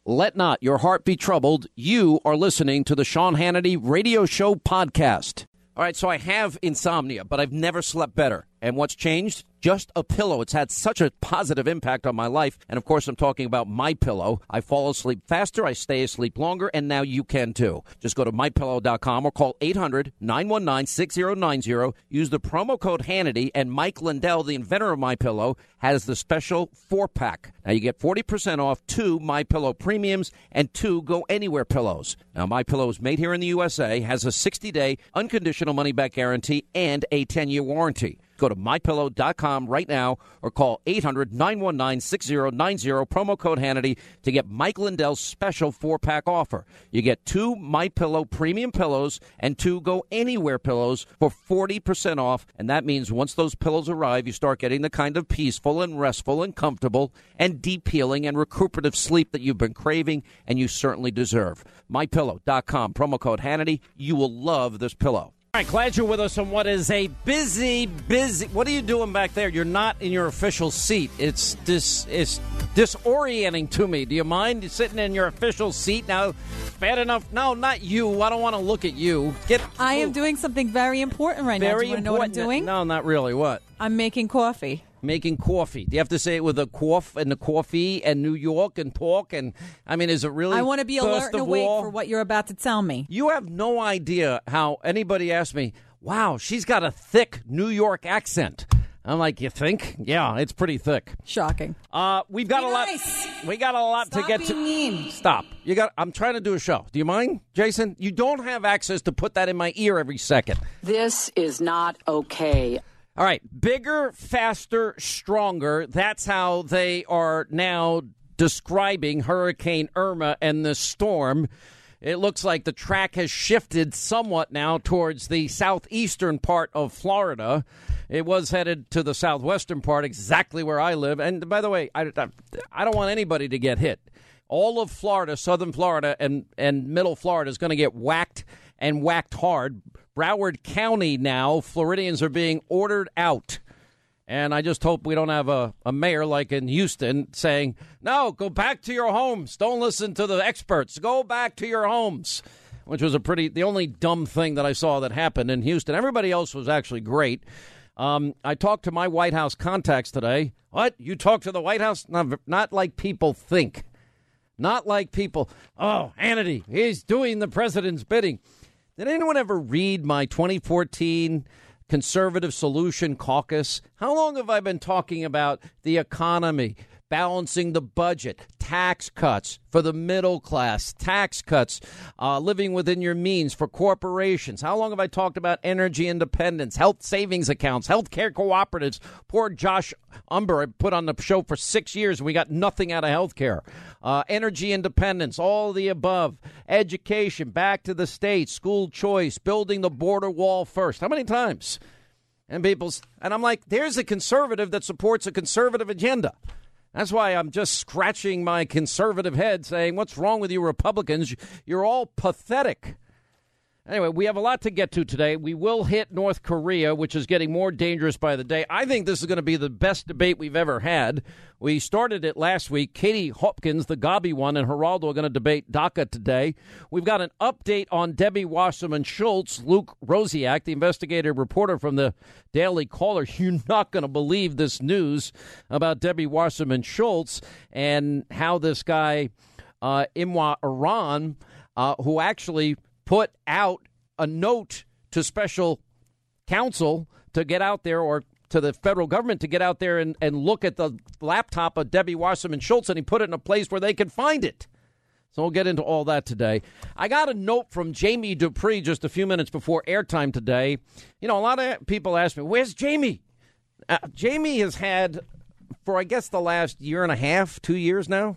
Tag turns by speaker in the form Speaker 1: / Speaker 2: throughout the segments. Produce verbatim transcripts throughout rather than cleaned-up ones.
Speaker 1: Let not your heart be troubled. You are listening to the Sean Hannity Radio Show podcast. All right, so I have insomnia, but I've never slept better. And what's changed? Just a pillow. It's had such a positive impact on my life. And, of course, I'm talking about MyPillow. I fall asleep faster, I stay asleep longer, and now you can, too. Just go to my pillow dot com or call eight hundred nine one nine six zero nine zero. Use the promo code Hannity, and Mike Lindell, the inventor of MyPillow, has the special four-pack. Now, you get forty percent off two MyPillow Premiums and two Go Anywhere pillows. Now, MyPillow is made here in the U S A, has a sixty-day unconditional money-back guarantee, and a ten-year warranty. Go to my pillow dot com right now or call eight hundred nine one nine six zero nine zero, promo code Hannity, to get Mike Lindell's special four-pack offer. You get two MyPillow premium pillows and two Go Anywhere pillows for forty percent off, and that means once those pillows arrive, you start getting the kind of peaceful and restful and comfortable and deep healing and recuperative sleep that you've been craving and you certainly deserve. my pillow dot com, promo code Hannity. You will love this pillow. All right, glad you're with us on what is a busy, busy... What are you doing back there? You're not in your official seat. It's dis, it's disorienting to me. Do you mind sitting in your official seat now? Bad enough? No, not you. I don't want to look at you. Get.
Speaker 2: I am doing something very important right
Speaker 1: very
Speaker 2: now. Do you want to know what I'm doing?
Speaker 1: No, not really. What?
Speaker 2: I'm making coffee.
Speaker 1: Making coffee. Do you have to say it with a cough and the coffee and New York and talk? And I mean, is it really?
Speaker 2: I want to be alert and awake for what you're about to tell me.
Speaker 1: You have no idea how anybody asked me, wow, she's got a thick New York accent. I'm like, you think? Yeah, it's pretty thick.
Speaker 2: Shocking.
Speaker 1: Uh, we've got
Speaker 2: be
Speaker 1: a lot.
Speaker 2: Nice.
Speaker 1: We got a lot
Speaker 2: Stop
Speaker 1: to get
Speaker 2: being
Speaker 1: to.
Speaker 2: Mean.
Speaker 1: Stop. You got. I'm trying to do a show. Do you mind, Jason? You don't have access to put that in my ear every second.
Speaker 3: This is not okay.
Speaker 1: All right, bigger, faster, stronger. That's how they are now describing Hurricane Irma and the storm. It looks like the track has shifted somewhat now towards the southeastern part of Florida. It was headed to the southwestern part, exactly where I live. And by the way, I, I, I don't want anybody to get hit. All of Florida, southern Florida, and, and middle Florida is going to get whacked and whacked hard. Broward County now, Floridians are being ordered out. And I just hope we don't have a, a mayor like in Houston saying, no, go back to your homes. Don't listen to the experts. Go back to your homes, which was a pretty the only dumb thing that I saw that happened in Houston. Everybody else was actually great. Um, I talked to my White House contacts today. What? You talked to the White House? Not, not like people think. Not like people, oh, Hannity, he's doing the president's bidding. Did anyone ever read my twenty fourteen Conservative Solution Caucus? How long have I been talking about the economy, balancing the budget, tax cuts for the middle class, tax cuts, uh, living within your means for corporations? How long have I talked about energy independence, health savings accounts, health care cooperatives? Poor Josh Umber, I put on the show for six years and we got nothing out of health care. Uh, energy independence, all the above, education, back to the states, school choice, building the border wall first. How many times? And people's, and I'm like, there's a conservative that supports a conservative agenda. That's why I'm just scratching my conservative head saying, what's wrong with you Republicans? You're all pathetic. Anyway, we have a lot to get to today. We will hit North Korea, which is getting more dangerous by the day. I think this is going to be the best debate we've ever had. We started it last week. Katie Hopkins, the Gabi one, and Geraldo are going to debate DACA today. We've got an update on Debbie Wasserman Schultz. Luke Rosiak, the investigative reporter from the Daily Caller. You're not going to believe this news about Debbie Wasserman Schultz and how this guy, uh, Imwa Iran, uh, who actually put out a note to special counsel to get out there, or to the federal government to get out there and, and look at the laptop of Debbie Wasserman Schultz, and he put it in a place where they could find it. So we'll get into all that today. I got a note from Jamie Dupree just a few minutes before airtime today. You know, a lot of people ask me, where's Jamie? Uh, Jamie has had, for I guess the last year and a half, two years now,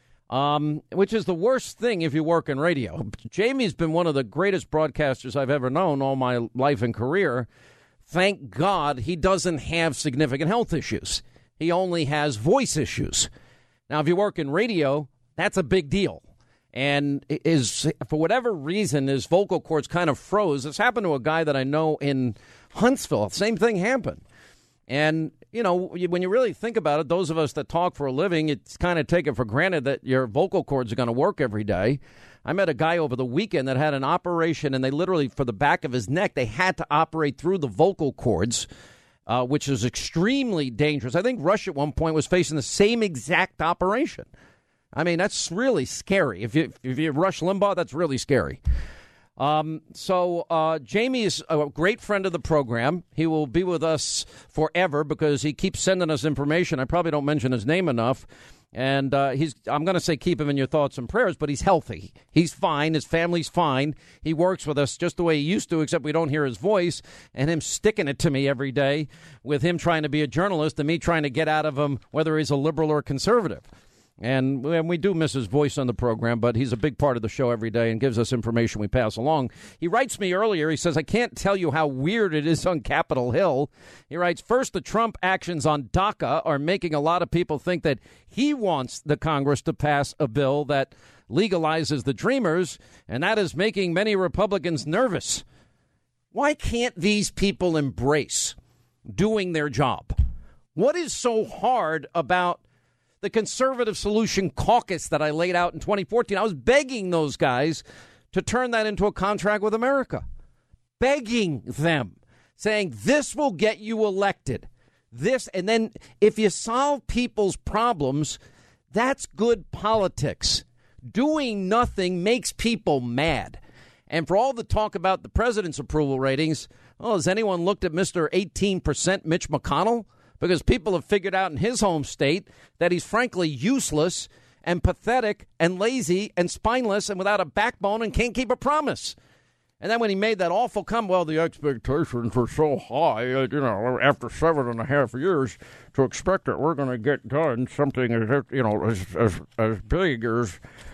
Speaker 1: Um, which is the worst thing if you work in radio. Jamie's been one of the greatest broadcasters I've ever known all my life and career. Thank God he doesn't have significant health issues. He only has voice issues. Now, if you work in radio, that's a big deal. And is for whatever reason, his vocal cords kind of froze. This happened to a guy that I know in Huntsville. Same thing happened. And you know, when you really think about it, those of us that talk for a living, it's kind of taken for granted that your vocal cords are going to work every day. I met a guy over the weekend that had an operation, and they literally, for the back of his neck, they had to operate through the vocal cords, uh, which is extremely dangerous. I think Rush at one point was facing the same exact operation. I mean, that's really scary. If you if you Rush Limbaugh, that's really scary. Um, so uh, Jamie is a great friend of the program. He will be with us forever because he keeps sending us information. I probably don't mention his name enough. And uh, he's I'm going to say keep him in your thoughts and prayers, but he's healthy. He's fine. His family's fine. He works with us just the way he used to, except we don't hear his voice and him sticking it to me every day with him trying to be a journalist and me trying to get out of him whether he's a liberal or conservative. And we do miss his voice on the program, but he's a big part of the show every day and gives us information we pass along. He writes me earlier. He says, I can't tell you how weird it is on Capitol Hill. He writes, first, the Trump actions on DACA are making a lot of people think that he wants the Congress to pass a bill that legalizes the Dreamers, and that is making many Republicans nervous. Why can't these people embrace doing their job? What is so hard about the Conservative Solution Caucus that I laid out in twenty fourteen? I was begging those guys to turn that into a contract with America. Begging them, saying this will get you elected. This, and then if you solve people's problems, that's good politics. Doing nothing makes people mad. And for all the talk about the president's approval ratings, oh, has anyone looked at Mister eighteen percent Mitch McConnell? Because people have figured out in his home state that he's frankly useless and pathetic and lazy and spineless and without a backbone and can't keep a promise. And then when he made that awful comment, well, the expectations were so high, uh, you know, after seven and a half years, to expect that we're going to get done something as, you know, as as, as big as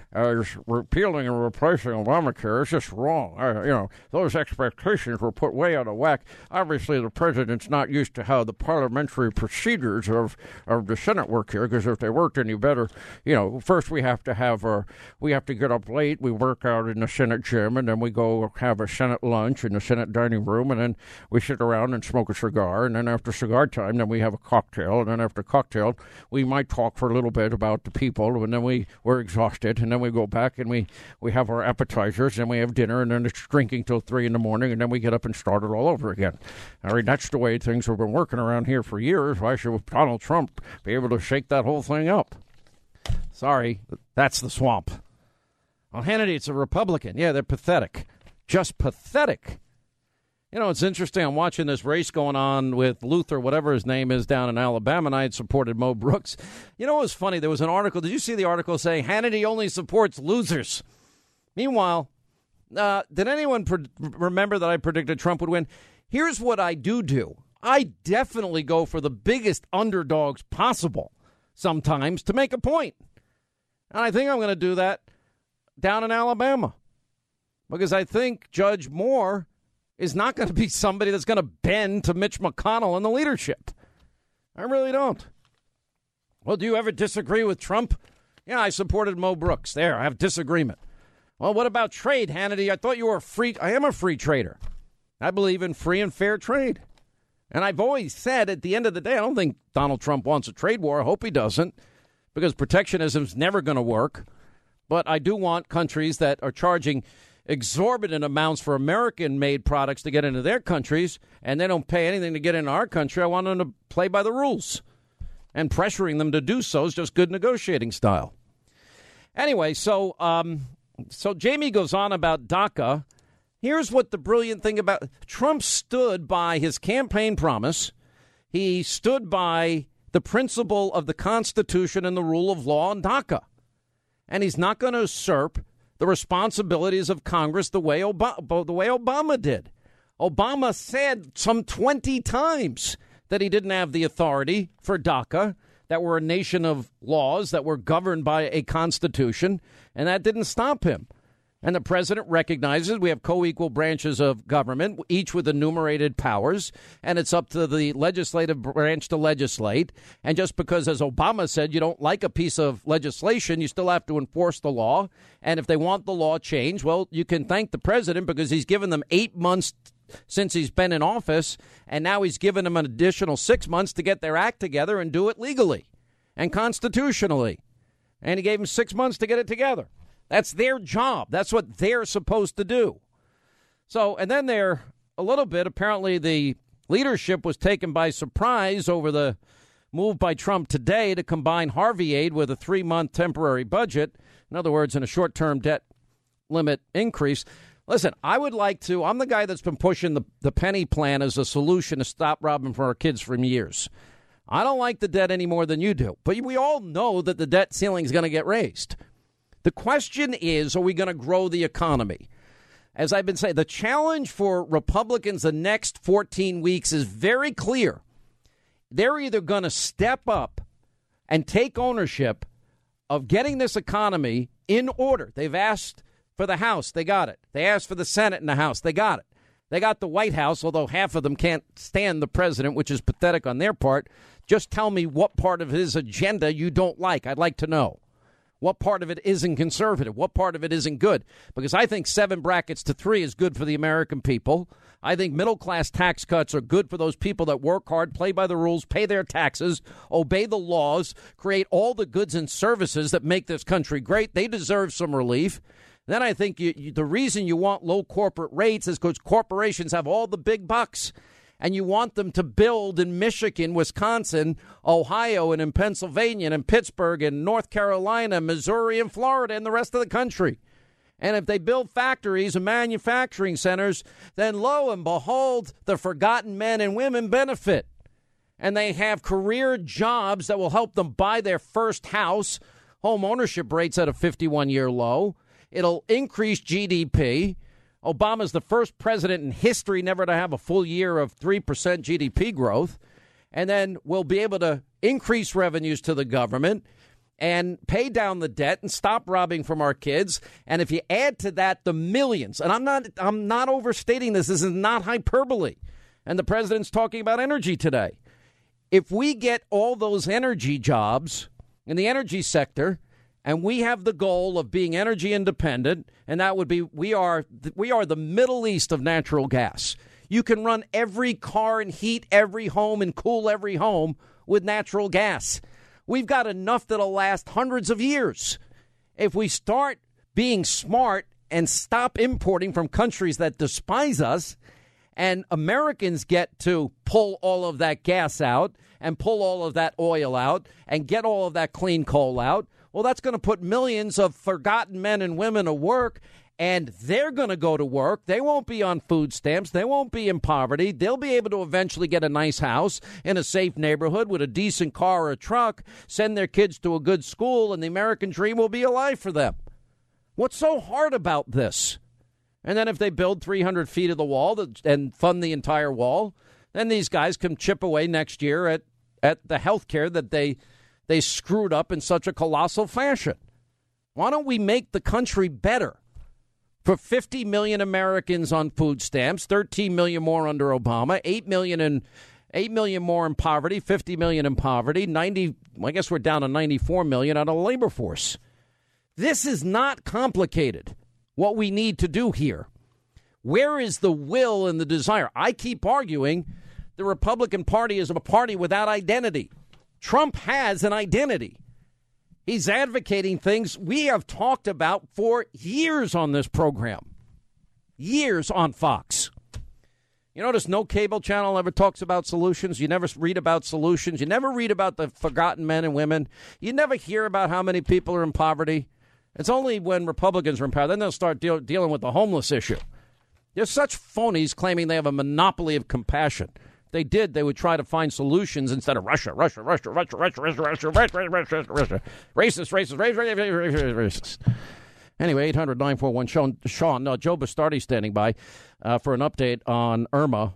Speaker 1: as repealing and replacing Obamacare. It's just wrong. I, you know, those expectations were put way out of whack. Obviously, the president's not used to how the parliamentary procedures of, of the Senate work here, because if they worked any better, you know, first we have to have our, we have to get up late, we work out in the Senate gym, and then we go have a Senate lunch in the Senate dining room, and then we sit around and smoke a cigar, and then after cigar time, then we have a cocktail, and then after cocktail, we might talk for a little bit about the people, and then we, we're exhausted, and then we go back and we, we have our appetizers and we have dinner, and then it's drinking till three in the morning, and then we get up and start it all over again. I mean, that's the way things have been working around here for years. Why should Donald Trump be able to shake that whole thing up? Sorry, that's the swamp. Well, Hannity, it's a Republican. Yeah, they're pathetic. Just pathetic. You know, it's interesting. I'm watching this race going on with Luther, whatever his name is, down in Alabama, and I had supported Mo Brooks. You know what was funny? There was an article. Did you see the article saying Hannity only supports losers? Meanwhile, uh, did anyone pre- remember that I predicted Trump would win? Here's what I do do. I definitely go for the biggest underdogs possible sometimes to make a point. And I think I'm going to do that down in Alabama because I think Judge Moore is not going to be somebody that's going to bend to Mitch McConnell in the leadership. I really don't. Well, do you ever disagree with Trump? Yeah, I supported Mo Brooks. There, I have disagreement. Well, what about trade, Hannity? I thought you were a free... I am a free trader. I believe in free and fair trade. And I've always said at the end of the day, I don't think Donald Trump wants a trade war. I hope he doesn't, because protectionism's never going to work. But I do want countries that are charging exorbitant amounts for American-made products to get into their countries, and they don't pay anything to get into our country. I want them to play by the rules. And pressuring them to do so is just good negotiating style. Anyway, so um, so Jamie goes on about DACA. Here's what the brilliant thing about Trump stood by his campaign promise. He stood by the principle of the Constitution and the rule of law on DACA. And he's not going to usurp the responsibilities of Congress the way Obama, the way Obama did. Obama said some twenty times that he didn't have the authority for DACA, that we're a nation of laws, that we're governed by a constitution, and that didn't stop him. And the president recognizes we have co-equal branches of government, each with enumerated powers, and it's up to the legislative branch to legislate. And just because, as Obama said, you don't like a piece of legislation, you still have to enforce the law. And if they want the law changed, well, you can thank the president because he's given them eight months since he's been in office, and now he's given them an additional six months to get their act together and do it legally and constitutionally. And he gave them six months to get it together. That's their job. That's what they're supposed to do. So, and then they're a little bit, apparently the leadership was taken by surprise over the move by Trump today to combine Harvey aid with a three-month temporary budget. In other words, in a short-term debt limit increase. Listen, I would like to, I'm the guy that's been pushing the, the penny plan as a solution to stop robbing from our kids for years. I don't like the debt any more than you do. But we all know that the debt ceiling is going to get raised. The question is, are we going to grow the economy? As I've been saying, the challenge for Republicans the next fourteen weeks is very clear. They're either going to step up and take ownership of getting this economy in order. They've asked for the House. They got it. They asked for the Senate and the House. They got it. They got the White House, although half of them can't stand the president, which is pathetic on their part. Just tell me what part of his agenda you don't like. I'd like to know. What part of it isn't conservative? What part of it isn't good? Because I think seven brackets to three is good for the American people. I think middle-class tax cuts are good for those people that work hard, play by the rules, pay their taxes, obey the laws, create all the goods and services that make this country great. They deserve some relief. Then I think you, you, the reason you want low corporate rates is because corporations have all the big bucks. And you want them to build in Michigan, Wisconsin, Ohio, and in Pennsylvania, and in Pittsburgh, and North Carolina, Missouri, and Florida, and the rest of the country. And if they build factories and manufacturing centers, then lo and behold, the forgotten men and women benefit. And they have career jobs that will help them buy their first house. Home ownership rates at a fifty-one-year low. It'll increase G D P. Obama's the first president in history never to have a full year of three percent G D P growth. And then we'll be able to increase revenues to the government and pay down the debt and stop robbing from our kids. And if you add to that the millions, and I'm not I'm not overstating this, this is not hyperbole. And the president's talking about energy today. If we get all those energy jobs in the energy sector, and we have the goal of being energy independent, and that would be we are we are the Middle East of natural gas. You can run every car and heat every home and cool every home with natural gas. We've got enough that'll last hundreds of years. If we start being smart and stop importing from countries that despise us, and Americans get to pull all of that gas out and pull all of that oil out and get all of that clean coal out, well, that's going to put millions of forgotten men and women to work, and they're going to go to work. They won't be on food stamps. They won't be in poverty. They'll be able to eventually get a nice house in a safe neighborhood with a decent car or a truck, send their kids to a good school, and the American dream will be alive for them. What's so hard about this? And then if they build three hundred feet of the wall and fund the entire wall, then these guys can chip away next year at, at the health care that they they screwed up in such a colossal fashion. Why don't we make the country better? For fifty million Americans on food stamps, thirteen million more under Obama, eight million in eight million more in poverty, fifty million in poverty, ninety I guess we're down to ninety-four million on a labor force. This is not complicated. What we need to do here. Where is the will and the desire? I keep arguing the Republican Party is a party without identity. Trump has an identity. He's advocating things we have talked about for years on this program. Years on Fox. You notice no cable channel ever talks about solutions. You never read about solutions. You never read about the forgotten men and women. You never hear about how many people are in poverty. It's only when Republicans are in power, then they'll start deal, dealing with the homeless issue. There's such phonies claiming they have a monopoly of compassion. If they did, they would try to find solutions instead of Russia, Russia, Russia, Russia, Russia, Russia, Russia, Russia, Russia, Russia, racist, racist, racist, racist, racist. Anyway, eight hundred nine four one Sean. Sean, uh, Joe Bastardi standing by uh, for an update on Irma.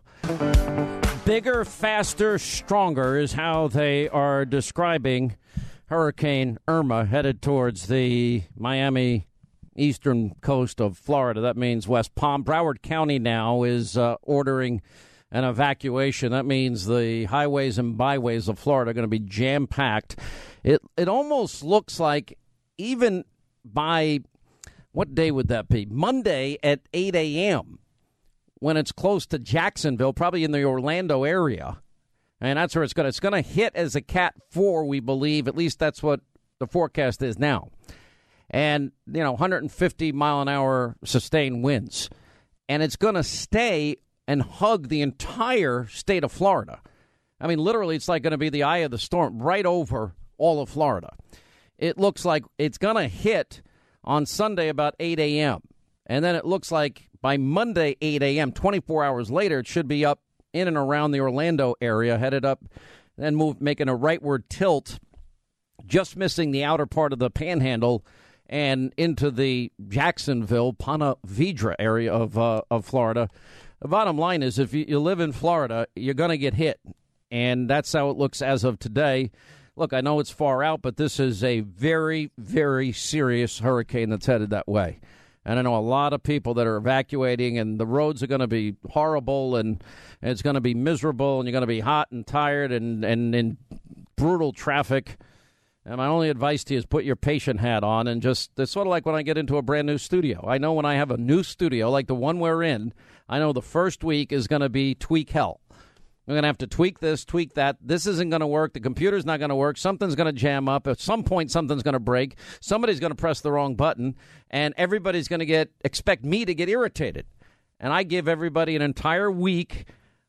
Speaker 1: Bigger, faster, stronger is how they are describing Hurricane Irma headed towards the Miami eastern coast of Florida. That means West Palm. Broward County now is uh, ordering an evacuation. That means the highways and byways of Florida are going to be jam-packed. It, it almost looks like even by, what day would that be? Monday at eight a.m., when it's close to Jacksonville, probably in the Orlando area. And that's where it's going to it's going to hit as a Cat four, we believe. At least that's what the forecast is now. And, you know, one hundred fifty mile an hour sustained winds. And it's going to stay and hug the entire state of Florida. I mean, literally, it's like going to be the eye of the storm right over all of Florida. It looks like it's going to hit on Sunday about eight a.m. And then it looks like by Monday, eight a.m., twenty-four hours later, it should be up in and around the Orlando area, headed up and move, making a rightward tilt, just missing the outer part of the Panhandle and into the Jacksonville, Ponte Vedra area of uh, of Florida. The bottom line is, if you, you live in Florida, you're going to get hit, and that's how it looks as of today. Look, I know it's far out, but this is a very, very serious hurricane that's headed that way. And I know a lot of people that are evacuating, and the roads are going to be horrible, and, and it's going to be miserable, and you're going to be hot and tired and, and in brutal traffic. And my only advice to you is put your patient hat on and just, it's sort of like when I get into a brand new studio. I know when I have a new studio, like the one we're in, I know the first week is going to be tweak hell. We're going to have to tweak this, tweak that. This isn't going to work. The computer's not going to work. Something's going to jam up. At some point, something's going to break. Somebody's going to press the wrong button, and everybody's going to get expect me to get irritated. And I give everybody an entire week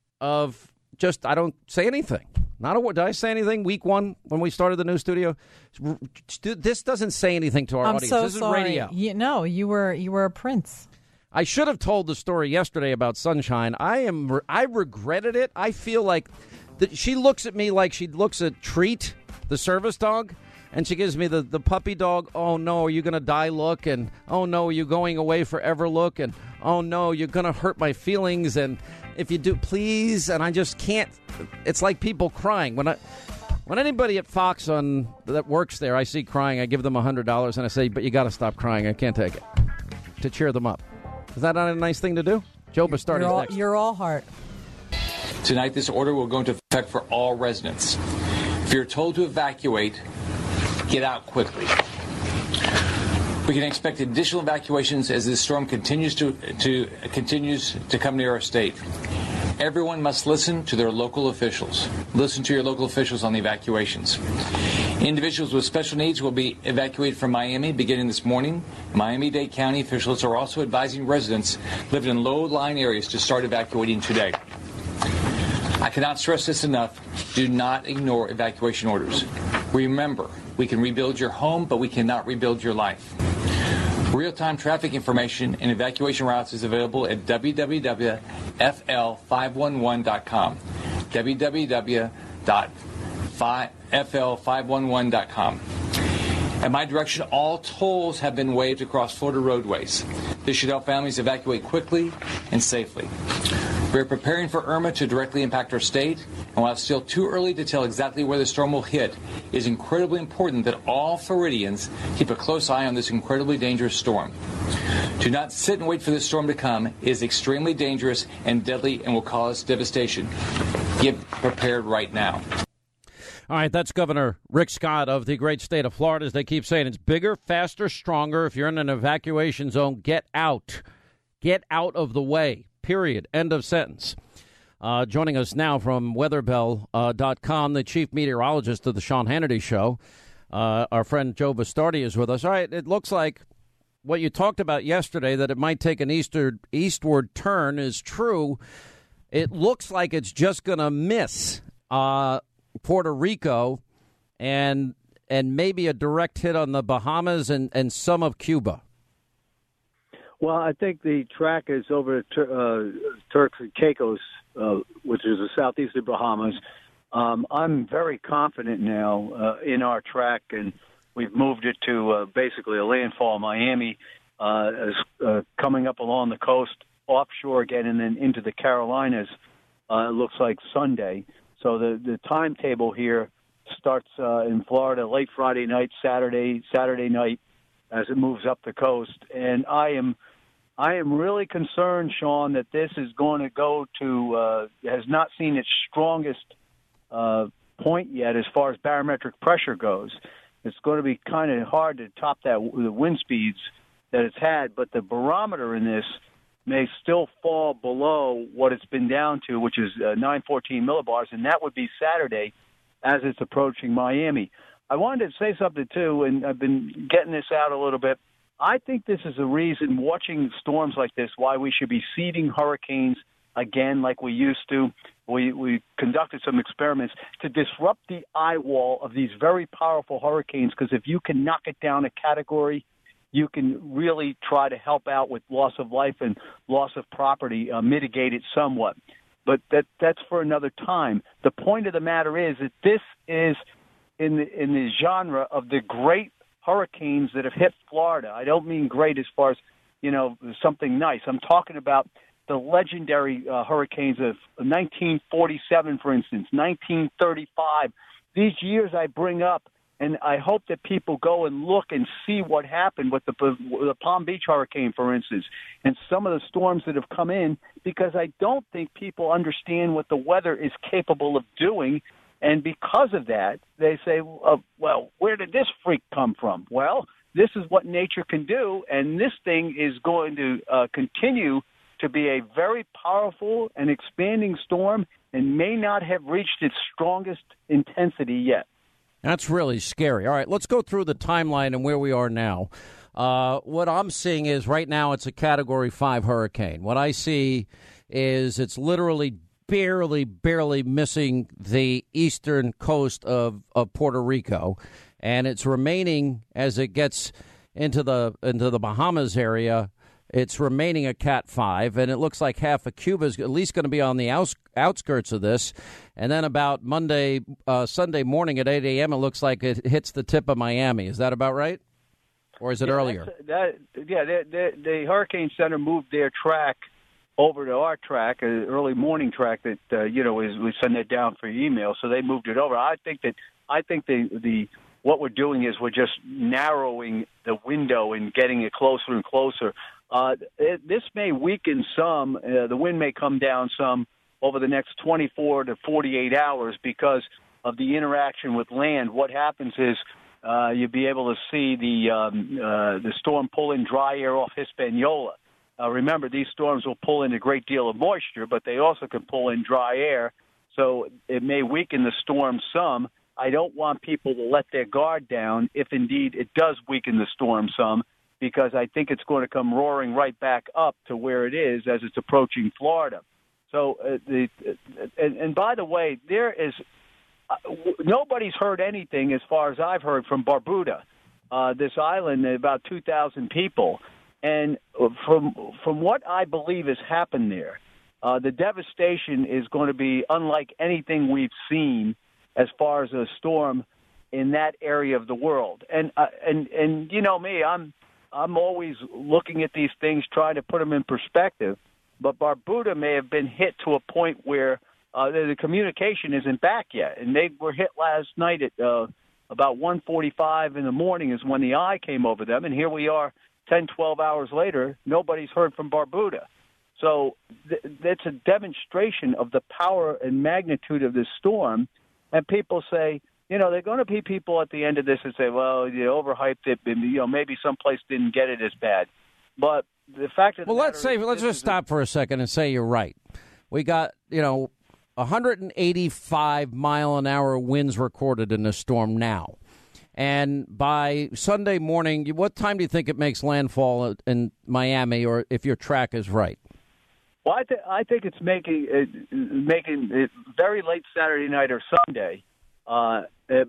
Speaker 1: of just, I don't say anything. Not a word. Did I say anything week one when we started the new studio? This doesn't say anything to our
Speaker 2: I'm
Speaker 1: audience.
Speaker 2: so
Speaker 1: this is
Speaker 2: sorry.
Speaker 1: radio.
Speaker 2: You, no, you were you were a prince.
Speaker 1: I should have told the story yesterday about Sunshine. I am. I regretted it. I feel like that she looks at me like she looks at Treat, the service dog, and she gives me the, the puppy dog, oh, no, are you going to die look? And, oh, no, are you going away forever look? And, oh, no, you're going to hurt my feelings. And if you do, please. And I just can't. It's like people crying. When I, when anybody at Fox on that works there, I see crying, I give them one hundred dollars and I say, but you got to stop crying. I can't take it. To cheer them up. Is that not a nice thing to do? Joe Bastardi
Speaker 2: is
Speaker 1: next.
Speaker 2: You're all heart.
Speaker 4: Tonight, this order will go into effect for all residents. If you're told to evacuate, get out quickly. We can expect additional evacuations as this storm continues to, to continues to come near our state. Everyone must listen to their local officials. Listen to your local officials on the evacuations. Individuals with special needs will be evacuated from Miami beginning this morning. Miami-Dade County officials are also advising residents living in low-lying areas to start evacuating today. I cannot stress this enough. Do not ignore evacuation orders. Remember, we can rebuild your home, but we cannot rebuild your life. Real-time traffic information and evacuation routes is available at w w w dot f l five one one dot com. w w w dot f l five one one dot com. At my direction, all tolls have been waived across Florida roadways. This should help families evacuate quickly and safely. We are preparing for Irma to directly impact our state, and while it's still too early to tell exactly where the storm will hit, it is incredibly important that all Floridians keep a close eye on this incredibly dangerous storm. Do not sit and wait for this storm to come. It is extremely dangerous and deadly and will cause devastation. Get prepared right now.
Speaker 1: All right, that's Governor Rick Scott of the great state of Florida. As they keep saying, it's bigger, faster, stronger. If you're in an evacuation zone, get out. Get out of the way. Period. End of sentence. Uh, joining us now from weatherbell dot com, the chief meteorologist of the Sean Hannity Show, uh, our friend Joe Bastardi is with us. All right, it looks like what you talked about yesterday, that it might take an eastward, eastward turn, is true. It looks like it's just going to miss uh, Puerto Rico and and maybe a direct hit on the Bahamas and, and some of Cuba.
Speaker 5: Well, I think the track is over uh, Turks and Caicos, uh, which is the southeastern Bahamas. Um, I'm very confident now uh, in our track, and we've moved it to uh, basically a landfall in Miami, uh, as, uh, coming up along the coast, offshore again, and then into the Carolinas. Uh, it looks like Sunday. So the, the timetable here starts uh, in Florida late Friday night, Saturday, Saturday night, as it moves up the coast. And I am I am really concerned, Sean, that this is going to go to uh, has not seen its strongest uh, point yet as far as barometric pressure goes. It's going to be kind of hard to top that the wind speeds that it's had, but the barometer in this may still fall below what it's been down to, which is uh, nine fourteen millibars, and that would be Saturday as it's approaching Miami. I wanted to say something, too, and I've been getting this out a little bit. I think this is a reason, watching storms like this, why we should be seeding hurricanes again like we used to. We, we conducted some experiments to disrupt the eye wall of these very powerful hurricanes, because if you can knock it down a category, you can really try to help out with loss of life and loss of property, uh, mitigate it somewhat. But that that's for another time. The point of the matter is that this is in the, in the genre of the great hurricanes that have hit Florida. I don't mean great as far as, you know, something nice. I'm talking about the legendary uh, hurricanes of nineteen forty-seven, for instance, nineteen thirty-five. These years I bring up, and I hope that people go and look and see what happened with the, with the Palm Beach hurricane, for instance, and some of the storms that have come in, because I don't think people understand what the weather is capable of doing. And because of that, they say, uh, well, where did this freak come from? Well, this is what nature can do, and this thing is going to uh, continue to be a very powerful and expanding storm and may not have reached its strongest intensity yet.
Speaker 1: That's really scary. All right, let's go through the timeline and where we are now. Uh, what I'm seeing is right now it's a Category five hurricane. What I see is it's literally barely, barely missing the eastern coast of, of Puerto Rico, and it's remaining as it gets into the into the Bahamas area. It's remaining a Cat five, and it looks like half of Cuba is at least going to be on the outs- outskirts of this. And then about Monday, uh, Sunday morning at eight a.m., it looks like it hits the tip of Miami. Is that about right? Or is it
Speaker 5: yeah,
Speaker 1: earlier?
Speaker 5: That, yeah, the, the, the Hurricane Center moved their track over to our track, an early morning track that, uh, you know, is, we send it down for email, so they moved it over. I think that I think the, the what we're doing is we're just narrowing the window and getting it closer and closer. Uh, it, this may weaken some. Uh, the wind may come down some over the next twenty-four to forty-eight hours because of the interaction with land. What happens is uh, you'll be able to see the um, uh, the storm pull in dry air off Hispaniola. Uh, remember, these storms will pull in a great deal of moisture, but they also can pull in dry air, so it may weaken the storm some. I don't want people to let their guard down if indeed it does weaken the storm some, because I think it's going to come roaring right back up to where it is as it's approaching Florida. So, uh, the uh, and, and by the way, there is uh, w- nobody's heard anything as far as I've heard from Barbuda, uh, this island, about two thousand people. And from from what I believe has happened there, uh, the devastation is going to be unlike anything we've seen as far as a storm in that area of the world. And uh, and and you know me, I'm I'm always looking at these things, trying to put them in perspective. But Barbuda may have been hit to a point where uh, the, the communication isn't back yet, and they were hit last night at uh, about one forty-five in the morning is when the eye came over them, and here we are. ten, twelve hours later, nobody's heard from Barbuda. So th- that's a demonstration of the power and magnitude of this storm. And people say, you know, there are going to be people at the end of this that say, well, you overhyped it, and, you know, maybe someplace didn't get it as bad. But the fact of the
Speaker 1: well,
Speaker 5: matter
Speaker 1: let's say,
Speaker 5: is,
Speaker 1: let's just stop for a second and say you're right. We got, you know, one hundred eighty-five mile an hour winds recorded in this storm now. And by Sunday morning, what time do you think it makes landfall in Miami, or if your track is right?
Speaker 5: Well, I, th- I think it's making it, making it very late Saturday night or Sunday uh,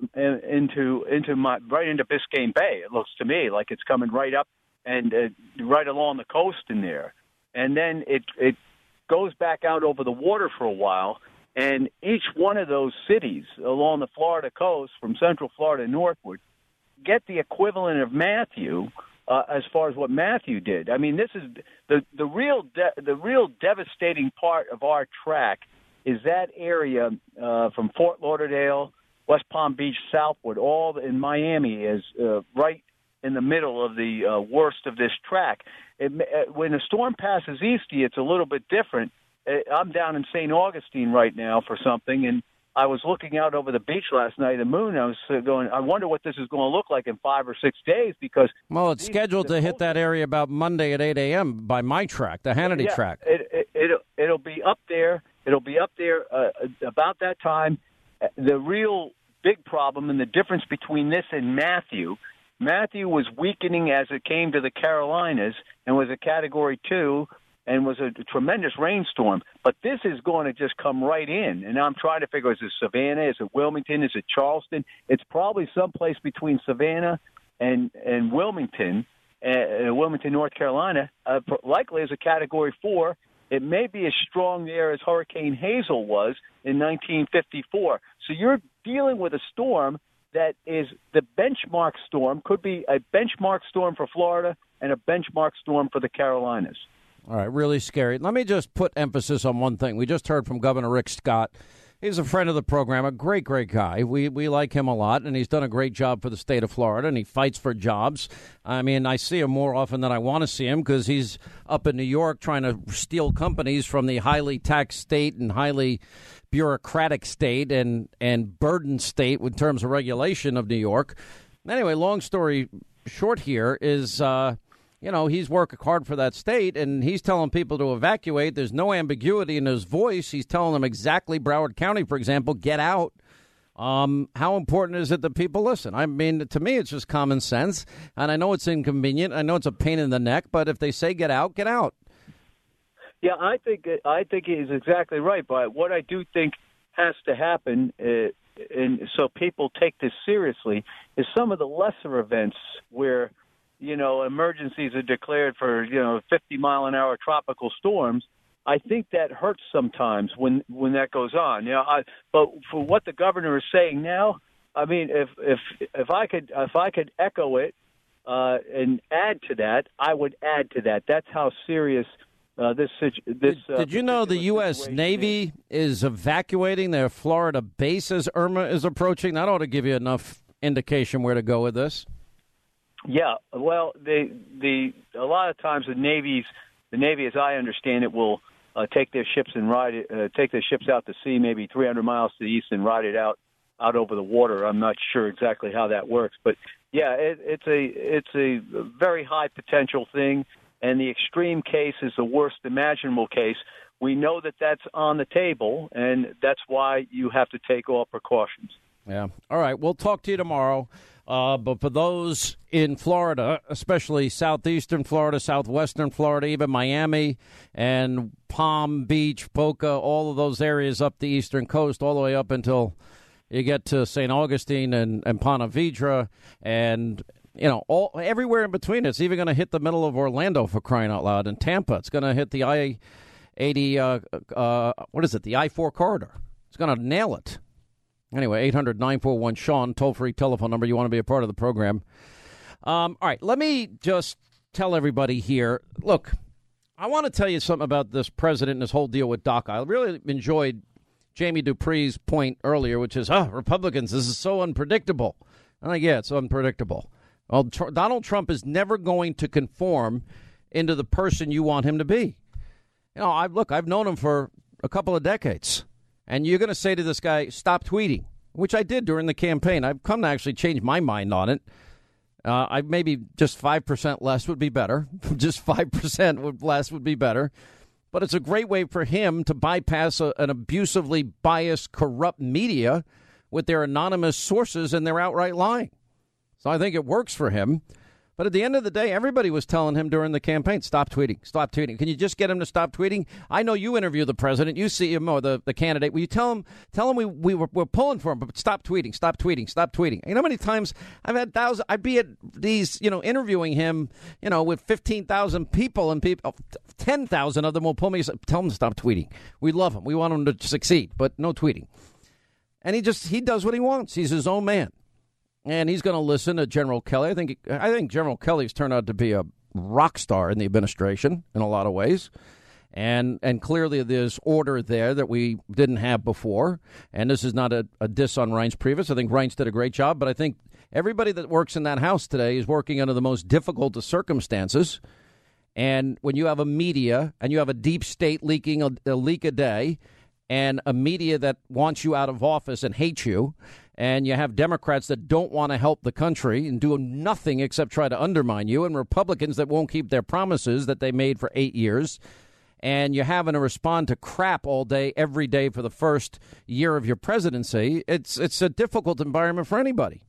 Speaker 5: into into my right into Biscayne Bay. It looks to me like it's coming right up and uh, right along the coast in there, and then it it goes back out over the water for a while. And each one of those cities along the Florida coast, from Central Florida northward, get the equivalent of Matthew uh, as far as what Matthew did. I mean, this is the the real de- the real devastating part of our track is that area uh, from Fort Lauderdale, West Palm Beach, southward, all in Miami is uh, right in the middle of the uh, worst of this track. It, uh, when a storm passes east of you, it's a little bit different. I'm down in Saint Augustine right now for something, and I was looking out over the beach last night, the moon. I was going, I wonder what this is going to look like in five or six days because
Speaker 1: well, it's
Speaker 5: these,
Speaker 1: scheduled to hit that area about Monday at eight a.m. by my track, the Hannity
Speaker 5: yeah,
Speaker 1: track.
Speaker 5: It, it, it'll it'll be up there. It'll be up there uh, about that time. The real big problem and the difference between this and Matthew. Matthew was weakening as it came to the Carolinas and was a Category two and was a tremendous rainstorm. But this is going to just come right in. And I'm trying to figure, is it Savannah? Is it Wilmington? Is it Charleston? It's probably someplace between Savannah and, and Wilmington, uh, Wilmington, North Carolina, uh, likely as a Category four. It may be as strong there as Hurricane Hazel was in nineteen fifty-four. So you're dealing with a storm that is the benchmark storm, could be a benchmark storm for Florida and a benchmark storm for the Carolinas.
Speaker 1: All right, really scary. Let me just put emphasis on one thing. We just heard from Governor Rick Scott. He's a friend of the program, a great, great guy. We we like him a lot, and he's done a great job for the state of Florida, and he fights for jobs. I mean, I see him more often than I want to see him because he's up in New York trying to steal companies from the highly taxed state and highly bureaucratic state and, and burdened state in terms of regulation of New York. Anyway, long story short here is... Uh, You know, he's working hard for that state, and he's telling people to evacuate. There's no ambiguity in his voice. He's telling them exactly, Broward County, for example, get out. Um, how important is it that people listen? I mean, to me, it's just common sense, and I know it's inconvenient. I know it's a pain in the neck, but if they say get out, get out.
Speaker 5: Yeah, I think I think he's exactly right. But what I do think has to happen, uh, and so people take this seriously, is some of the lesser events where – you know, emergencies are declared for, you know, fifty mile an hour tropical storms. I think that hurts sometimes when, when that goes on. You know, I, but for what the governor is saying now, I mean, if if if I could if I could echo it uh, and add to that, I would add to that. That's how serious uh, this this.
Speaker 1: Uh, Did you know the U S Navy is evacuating their Florida base as Irma is approaching? That ought to give you enough indication where to go with this.
Speaker 5: Yeah, well, the the a lot of times the navies, the Navy, as I understand it, will uh, take their ships and ride it, uh, take their ships out to sea, maybe three hundred miles to the east, and ride it out out over the water. I'm not sure exactly how that works, but yeah, it, it's a it's a very high potential thing, and the extreme case is the worst imaginable case. We know that that's on the table, and that's why you have to take all precautions.
Speaker 1: Yeah. All right. We'll talk to you tomorrow. Uh, but for those in Florida, especially southeastern Florida, southwestern Florida, even Miami and Palm Beach, Boca, all of those areas up the eastern coast, all the way up until you get to Saint Augustine and, and Ponte Vedra and, you know, all everywhere in between. It's even going to hit the middle of Orlando, for crying out loud, and Tampa. It's going to hit the I eighty, uh, uh, what is it, the I four corridor. It's going to nail it. Anyway, eight hundred nine four one Sean, toll-free telephone number. You want to be a part of the program. Um, all right, let me just tell everybody here. Look, I want to tell you something about this president and this whole deal with DACA. I really enjoyed Jamie Dupree's point earlier, which is, oh, Republicans, this is so unpredictable. I'm like, yeah, it's unpredictable. Well, tr- Donald Trump is never going to conform into the person you want him to be. You know, I look, I've known him for a couple of decades. And you're going to say to this guy, stop tweeting, which I did during the campaign. I've come to actually change my mind on it. Uh, I maybe just five percent less would be better. Just five percent less would be better. But it's a great way for him to bypass a, an abusively biased, corrupt media with their anonymous sources and their outright lying. So I think it works for him. But at the end of the day, everybody was telling him during the campaign, stop tweeting, stop tweeting. Can you just get him to stop tweeting? I know you interview the president, you see him or the, the candidate. Will you tell him, tell him we, we were, we're pulling for him, but stop tweeting, stop tweeting, stop tweeting. You know how many times I've had thousands, I'd be at these, you know, interviewing him, you know, with fifteen thousand people and people, ten thousand of them will pull me, tell him to stop tweeting. We love him. We want him to succeed, but no tweeting. And he just, he does what he wants. He's his own man. And he's going to listen to General Kelly. I think I think General Kelly's turned out to be a rock star in the administration in a lot of ways. And and clearly there's order there that we didn't have before. And this is not a, a diss on Reince Priebus. I think Reince did a great job. But I think everybody that works in that house today is working under the most difficult of circumstances. And when you have a media and you have a deep state leaking a, a leak a day, and a media that wants you out of office and hates you, and you have Democrats that don't want to help the country and do nothing except try to undermine you, and Republicans that won't keep their promises that they made for eight years, and you're having to respond to crap all day, every day for the first year of your presidency, it's it's a difficult environment for anybody.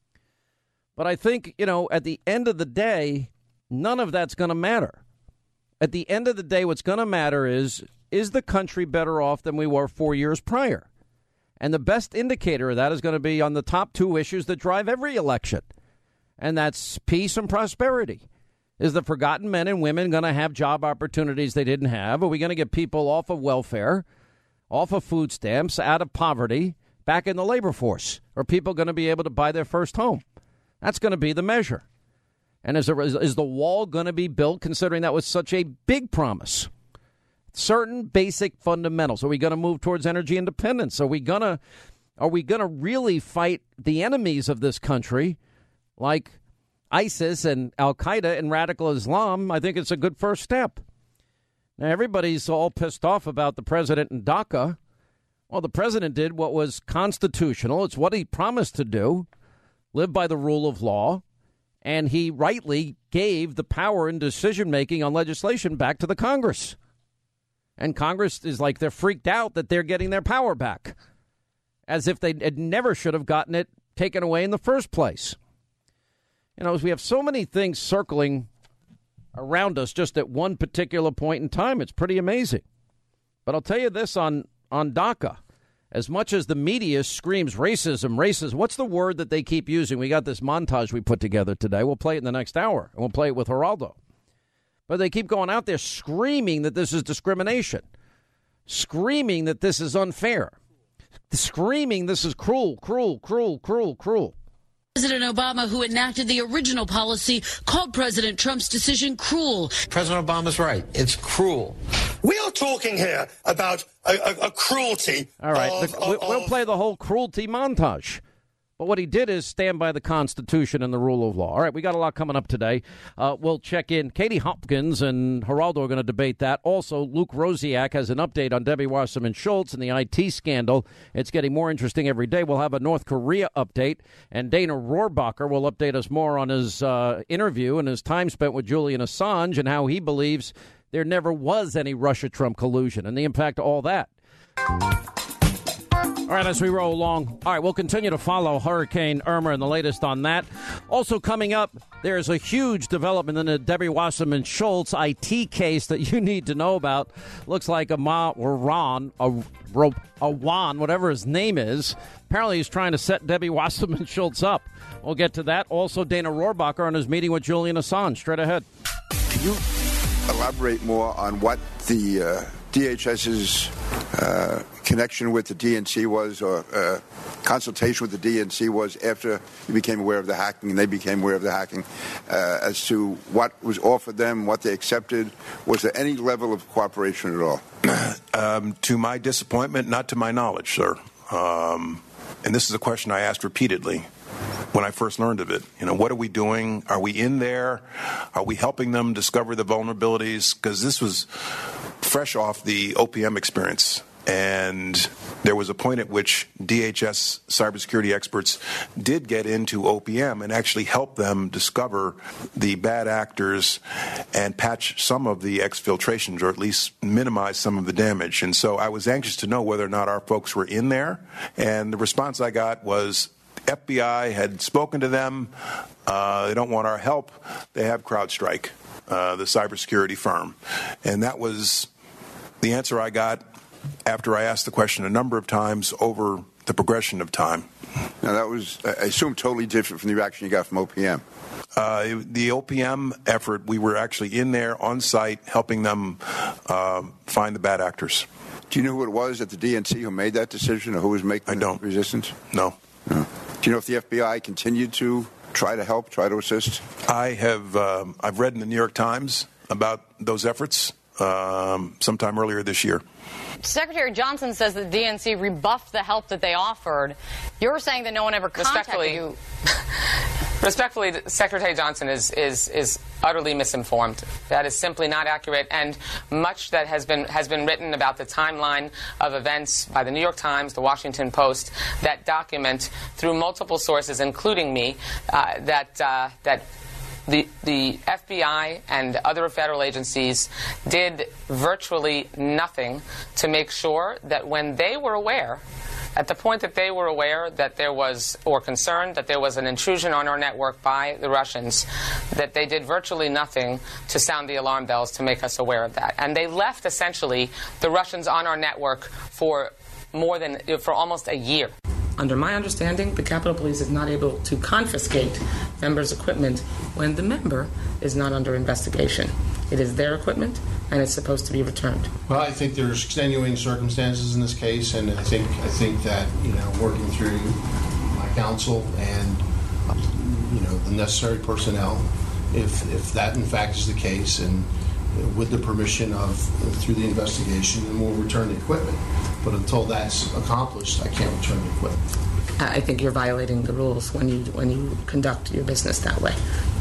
Speaker 1: But I think, you know, at the end of the day, none of that's going to matter. At the end of the day, what's going to matter is, is the country better off than we were four years prior? And the best indicator of that is going to be on the top two issues that drive every election. And that's peace and prosperity. Is the forgotten men and women going to have job opportunities they didn't have? Are we going to get people off of welfare, off of food stamps, out of poverty, back in the labor force? Are people going to be able to buy their first home? That's going to be the measure. And is, there, is, is the wall going to be built, considering that was such a big promise? Certain basic fundamentals. Are we going to move towards energy independence? Are we going to are we going to really fight the enemies of this country like ISIS and Al-Qaeda and radical Islam? I think it's a good first step. Now, everybody's all pissed off about the president in DACA. Well, the president did what was constitutional. It's what he promised to do, live by the rule of law. And he rightly gave the power and decision-making on legislation back to the Congress. And Congress is like they're freaked out that they're getting their power back, as if they had never should have gotten it taken away in the first place. You know, as we have so many things circling around us just at one particular point in time, it's pretty amazing. But I'll tell you this on, on DACA. As much as the media screams racism, racism, what's the word that they keep using? We got this montage we put together today. We'll play it in the next hour, and we'll play it with Geraldo. But they keep going out there screaming that this is discrimination, screaming that this is unfair, screaming this is cruel, cruel, cruel, cruel, cruel.
Speaker 6: President Obama, who enacted the original policy, called President Trump's decision cruel.
Speaker 7: President Obama's right. It's cruel.
Speaker 8: We are talking here about a, a, a cruelty.
Speaker 1: All right.
Speaker 8: Of,
Speaker 1: the,
Speaker 8: of,
Speaker 1: we'll play the whole cruelty montage. But what he did is stand by the Constitution and the rule of law. All right, we got a lot coming up today. Uh, we'll check in. Katie Hopkins and Geraldo are going to debate that. Also, Luke Rosiak has an update on Debbie Wasserman Schultz and the I T scandal. It's getting more interesting every day. We'll have a North Korea update, and Dana Rohrabacher will update us more on his uh, interview and his time spent with Julian Assange and how he believes there never was any Russia-Trump collusion and the impact of all that. All right, as we roll along. All right, we'll continue to follow Hurricane Irma and the latest on that. Also coming up, there's a huge development in the Debbie Wasserman Schultz I T case that you need to know about. Looks like a Ma or Ron, a, a Juan, whatever his name is. Apparently he's trying to set Debbie Wasserman Schultz up. We'll get to that. Also, Dana Rohrabacher on his meeting with Julian Assange. Straight ahead.
Speaker 9: Can you elaborate more on what the uh, DHS's uh, connection with the D N C was, or uh, consultation with the D N C was after you became aware of the hacking and they became aware of the hacking, uh, as to what was offered them, what they accepted? Was there any level of cooperation at all?
Speaker 10: Um, to my disappointment, not to my knowledge, sir. Um, and this is a question I asked repeatedly when I first learned of it. You know, what are we doing? Are we in there? Are we helping them discover the vulnerabilities? Because this was fresh off the O P M experience. And there was a point at which D H S cybersecurity experts did get into O P M and actually help them discover the bad actors and patch some of the exfiltrations, or at least minimize some of the damage. And so I was anxious to know whether or not our folks were in there. And the response I got was F B I had spoken to them. Uh, they don't want our help. They have CrowdStrike, uh, the cybersecurity firm. And that was the answer I got after I asked the question a number of times over the progression of time.
Speaker 9: Now, that was, I assume, totally different from the reaction you got from O P M.
Speaker 10: Uh, the O P M effort, we were actually in there on site helping them uh, find the bad actors.
Speaker 9: Do you know who it was at the D N C who made that decision, or who was making
Speaker 10: I don't.
Speaker 9: the resistance?
Speaker 10: No.
Speaker 9: No. Do you know if the F B I continued to try to help, try to assist?
Speaker 10: I have. Um, I've read in the New York Times about those efforts um, sometime earlier this year.
Speaker 11: Secretary Johnson says that the D N C rebuffed the help that they offered. You're saying that no one ever contacted you.
Speaker 12: Respectfully, Secretary Johnson is, is, is utterly misinformed. That is simply not accurate, and much that has been has been written about the timeline of events by the New York Times, the Washington Post, that document through multiple sources, including me, uh, that uh, that the the F B I and other federal agencies did virtually nothing to make sure that when they were aware, at the point that they were aware that there was, or concerned that there was an intrusion on our network by the Russians, that they did virtually nothing to sound the alarm bells to make us aware of that. And they left, essentially, the Russians on our network for more than, for almost a year.
Speaker 13: Under my understanding, the Capitol Police is not able to confiscate members' equipment when the member is not under investigation. It is their equipment, and it's supposed to be returned.
Speaker 14: Well, I think there's extenuating circumstances in this case, and I think I think that, you know, working through my counsel and, you know, the necessary personnel, if if that in fact is the case, and with the permission of through the investigation, then we'll return the equipment. But until that's accomplished, I can't return the equipment.
Speaker 13: I think you're violating the rules when you when you conduct your business that way,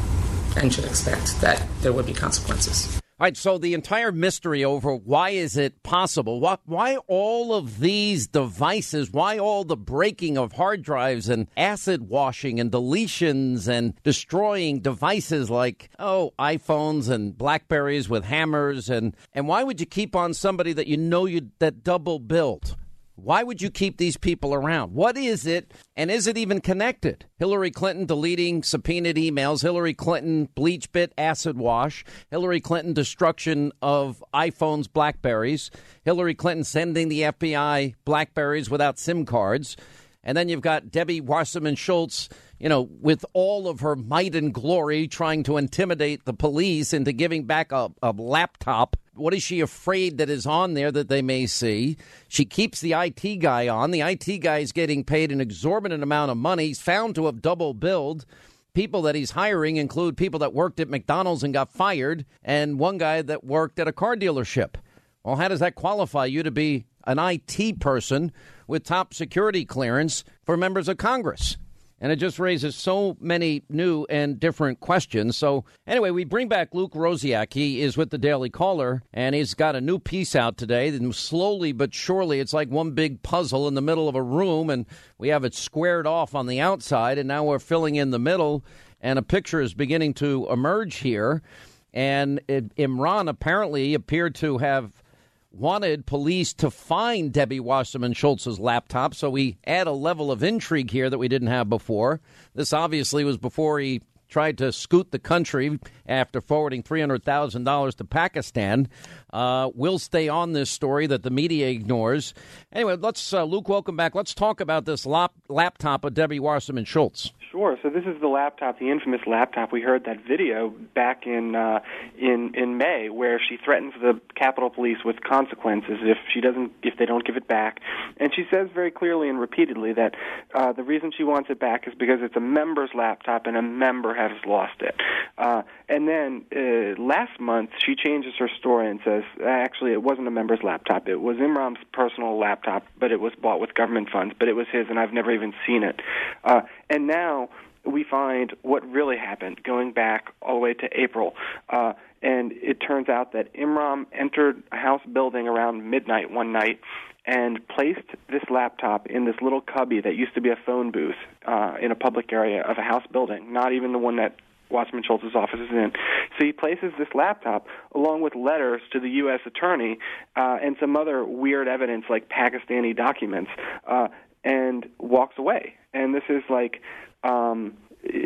Speaker 13: and should expect that there would be consequences.
Speaker 1: All right, so the entire mystery over why is it possible, why, why all of these devices, why all the breaking of hard drives and acid washing and deletions and destroying devices like, oh, iPhones and BlackBerries with hammers, and, and why would you keep on somebody that you know you that double billed? Why would you keep these people around? What is it, and is it even connected? Hillary Clinton deleting subpoenaed emails, Hillary Clinton bleach bit acid wash, Hillary Clinton destruction of iPhones, BlackBerries, Hillary Clinton sending the F B I BlackBerries without SIM cards, and then you've got Debbie Wasserman Schultz, you know, with all of her might and glory trying to intimidate the police into giving back a, a laptop. What is she afraid that is on there that they may see? She keeps the I T guy on. The I T guy is getting paid an exorbitant amount of money. He's found to have double billed. People that he's hiring include people that worked at McDonald's and got fired, and one guy that worked at a car dealership. Well, how does that qualify you to be an I T person with top security clearance for members of Congress? And it just raises so many new and different questions. So anyway, we bring back Luke Rosiak. He is with the Daily Caller, and he's got a new piece out today. And slowly but surely, it's like one big puzzle in the middle of a room, and we have it squared off on the outside, and now we're filling in the middle, and a picture is beginning to emerge here. And it, Imran apparently appeared to have wanted police to find Debbie Wasserman Schultz's laptop, so we add a level of intrigue here that we didn't have before. This obviously was before he tried to scoot the country after forwarding three hundred thousand dollars to Pakistan. Uh, we'll stay on this story that the media ignores. Anyway, let's, uh, Luke, welcome back. Let's talk about this lap- laptop of Debbie Wasserman Schultz.
Speaker 15: Sure. So this is the laptop, the infamous laptop. We heard that video back in uh, in in May, where she threatens the Capitol Police with consequences if she doesn't, if they don't give it back. And she says very clearly and repeatedly that uh, the reason she wants it back is because it's a member's laptop and a member has lost it. Uh, and then uh, last month she changes her story and says, actually, it wasn't a member's laptop. It was Imran's personal laptop, but it was bought with government funds. But it was his, and I've never even seen it. Uh, and now we find what really happened, going back all the way to April. Uh, and it turns out that Imran entered a house building around midnight one night and placed this laptop in this little cubby that used to be a phone booth uh, in a public area of a house building, not even the one that Wasserman Schultz's office is in. So he places this laptop along with letters to the U S attorney uh, and some other weird evidence like Pakistani documents uh, and walks away. And this is like, um,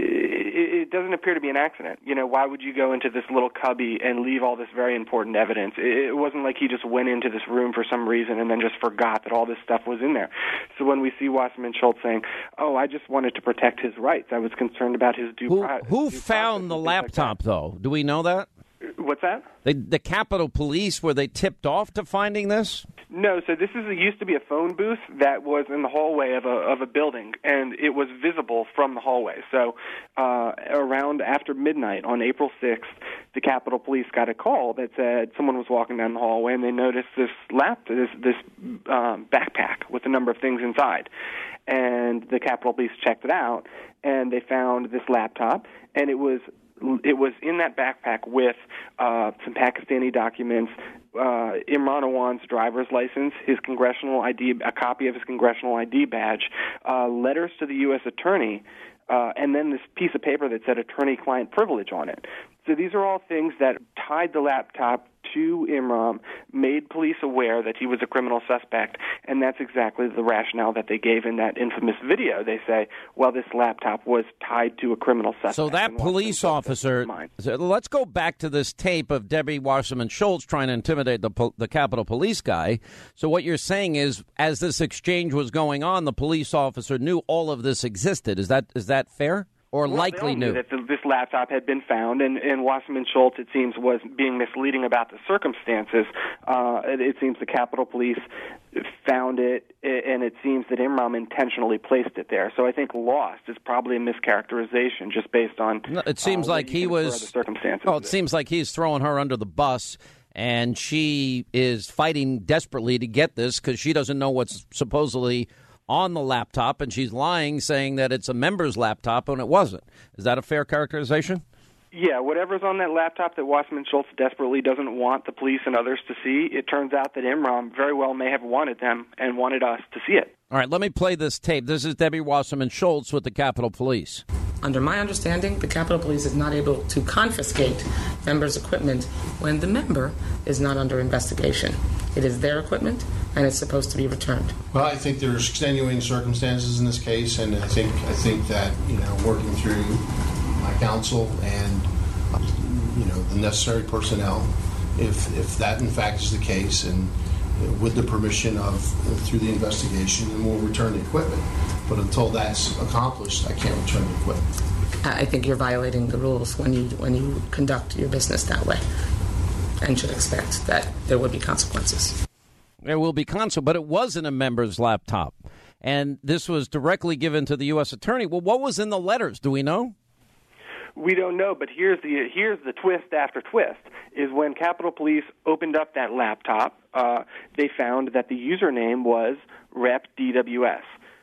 Speaker 15: it, it doesn't appear to be an accident. You know, why would you go into this little cubby and leave all this very important evidence? It, it wasn't like he just went into this room for some reason and then just forgot that all this stuff was in there. So when we see Wasserman Schultz saying, oh, I just wanted to protect his rights, I was concerned about his due
Speaker 1: Who,
Speaker 15: process.
Speaker 1: who found the laptop, like though? Do we know that?
Speaker 15: What's that?
Speaker 1: They, the Capitol Police, were they tipped off to finding this?
Speaker 15: No, so this is it used to be a phone booth that was in the hallway of a of a building, and it was visible from the hallway. So uh, around after midnight on April sixth, the Capitol Police got a call that said someone was walking down the hallway, and they noticed this lap this this um, backpack with a number of things inside. And the Capitol Police checked it out, and they found this laptop, and it was it was in that backpack with uh, some Pakistani documents, uh, Imran Awan's driver's license, his congressional I D, a copy of his congressional I D badge, uh, letters to the U S attorney, uh, and then this piece of paper that said attorney-client privilege on it. So these are all things that tied the laptop to Imran, made police aware that he was a criminal suspect, and that's exactly the rationale that they gave in that infamous video. They say, well, this laptop was tied to a criminal suspect.
Speaker 1: So that police officer, so let's go back to this tape of Debbie Wasserman Schultz trying to intimidate the, the Capitol Police guy. So what you're saying is, as this exchange was going on, the police officer knew all of this existed. Is that is that fair? Or
Speaker 15: well,
Speaker 1: likely
Speaker 15: knew
Speaker 1: knew
Speaker 15: that the, this laptop had been found, and, and Wasserman Schultz, it seems, was being misleading about the circumstances. Uh, it, it seems the Capitol Police found it, and it seems that Imran intentionally placed it there. So I think lost is probably a mischaracterization, just based on.
Speaker 1: No, it seems
Speaker 15: uh,
Speaker 1: like he was.
Speaker 15: The circumstances.
Speaker 1: Oh, it seems like he's throwing her under the bus. And she is fighting desperately to get this because she doesn't know what's supposedly on the laptop, and she's lying, saying that it's a member's laptop when it wasn't. Is that a fair characterization?
Speaker 15: Yeah, whatever's on that laptop that Wasserman Schultz desperately doesn't want the police and others to see, it turns out that Imran very well may have wanted them and wanted us to see it.
Speaker 1: All right, let me play this tape. This is Debbie Wasserman Schultz with the Capitol Police.
Speaker 13: Under my understanding, the Capitol Police is not able to confiscate members' equipment when the member is not under investigation. It is their equipment, and it's supposed to be returned.
Speaker 14: Well, I think there's extenuating circumstances in this case, and I think I think that you know, working through my counsel and you know the necessary personnel, if if that in fact is the case, and with the permission of through the investigation, then we'll return the equipment. But until that's accomplished, I can't return the equipment.
Speaker 13: I think you're violating the rules when you when you conduct your business that way, and should expect that there would be consequences.
Speaker 1: There will be consequences, but it wasn't a member's laptop, and this was directly given to the U S attorney. Well, what was in the letters? Do we know?
Speaker 15: We don't know, but here's the here's the twist after twist, is when Capitol Police opened up that laptop, uh, they found that the username was Rep D W S.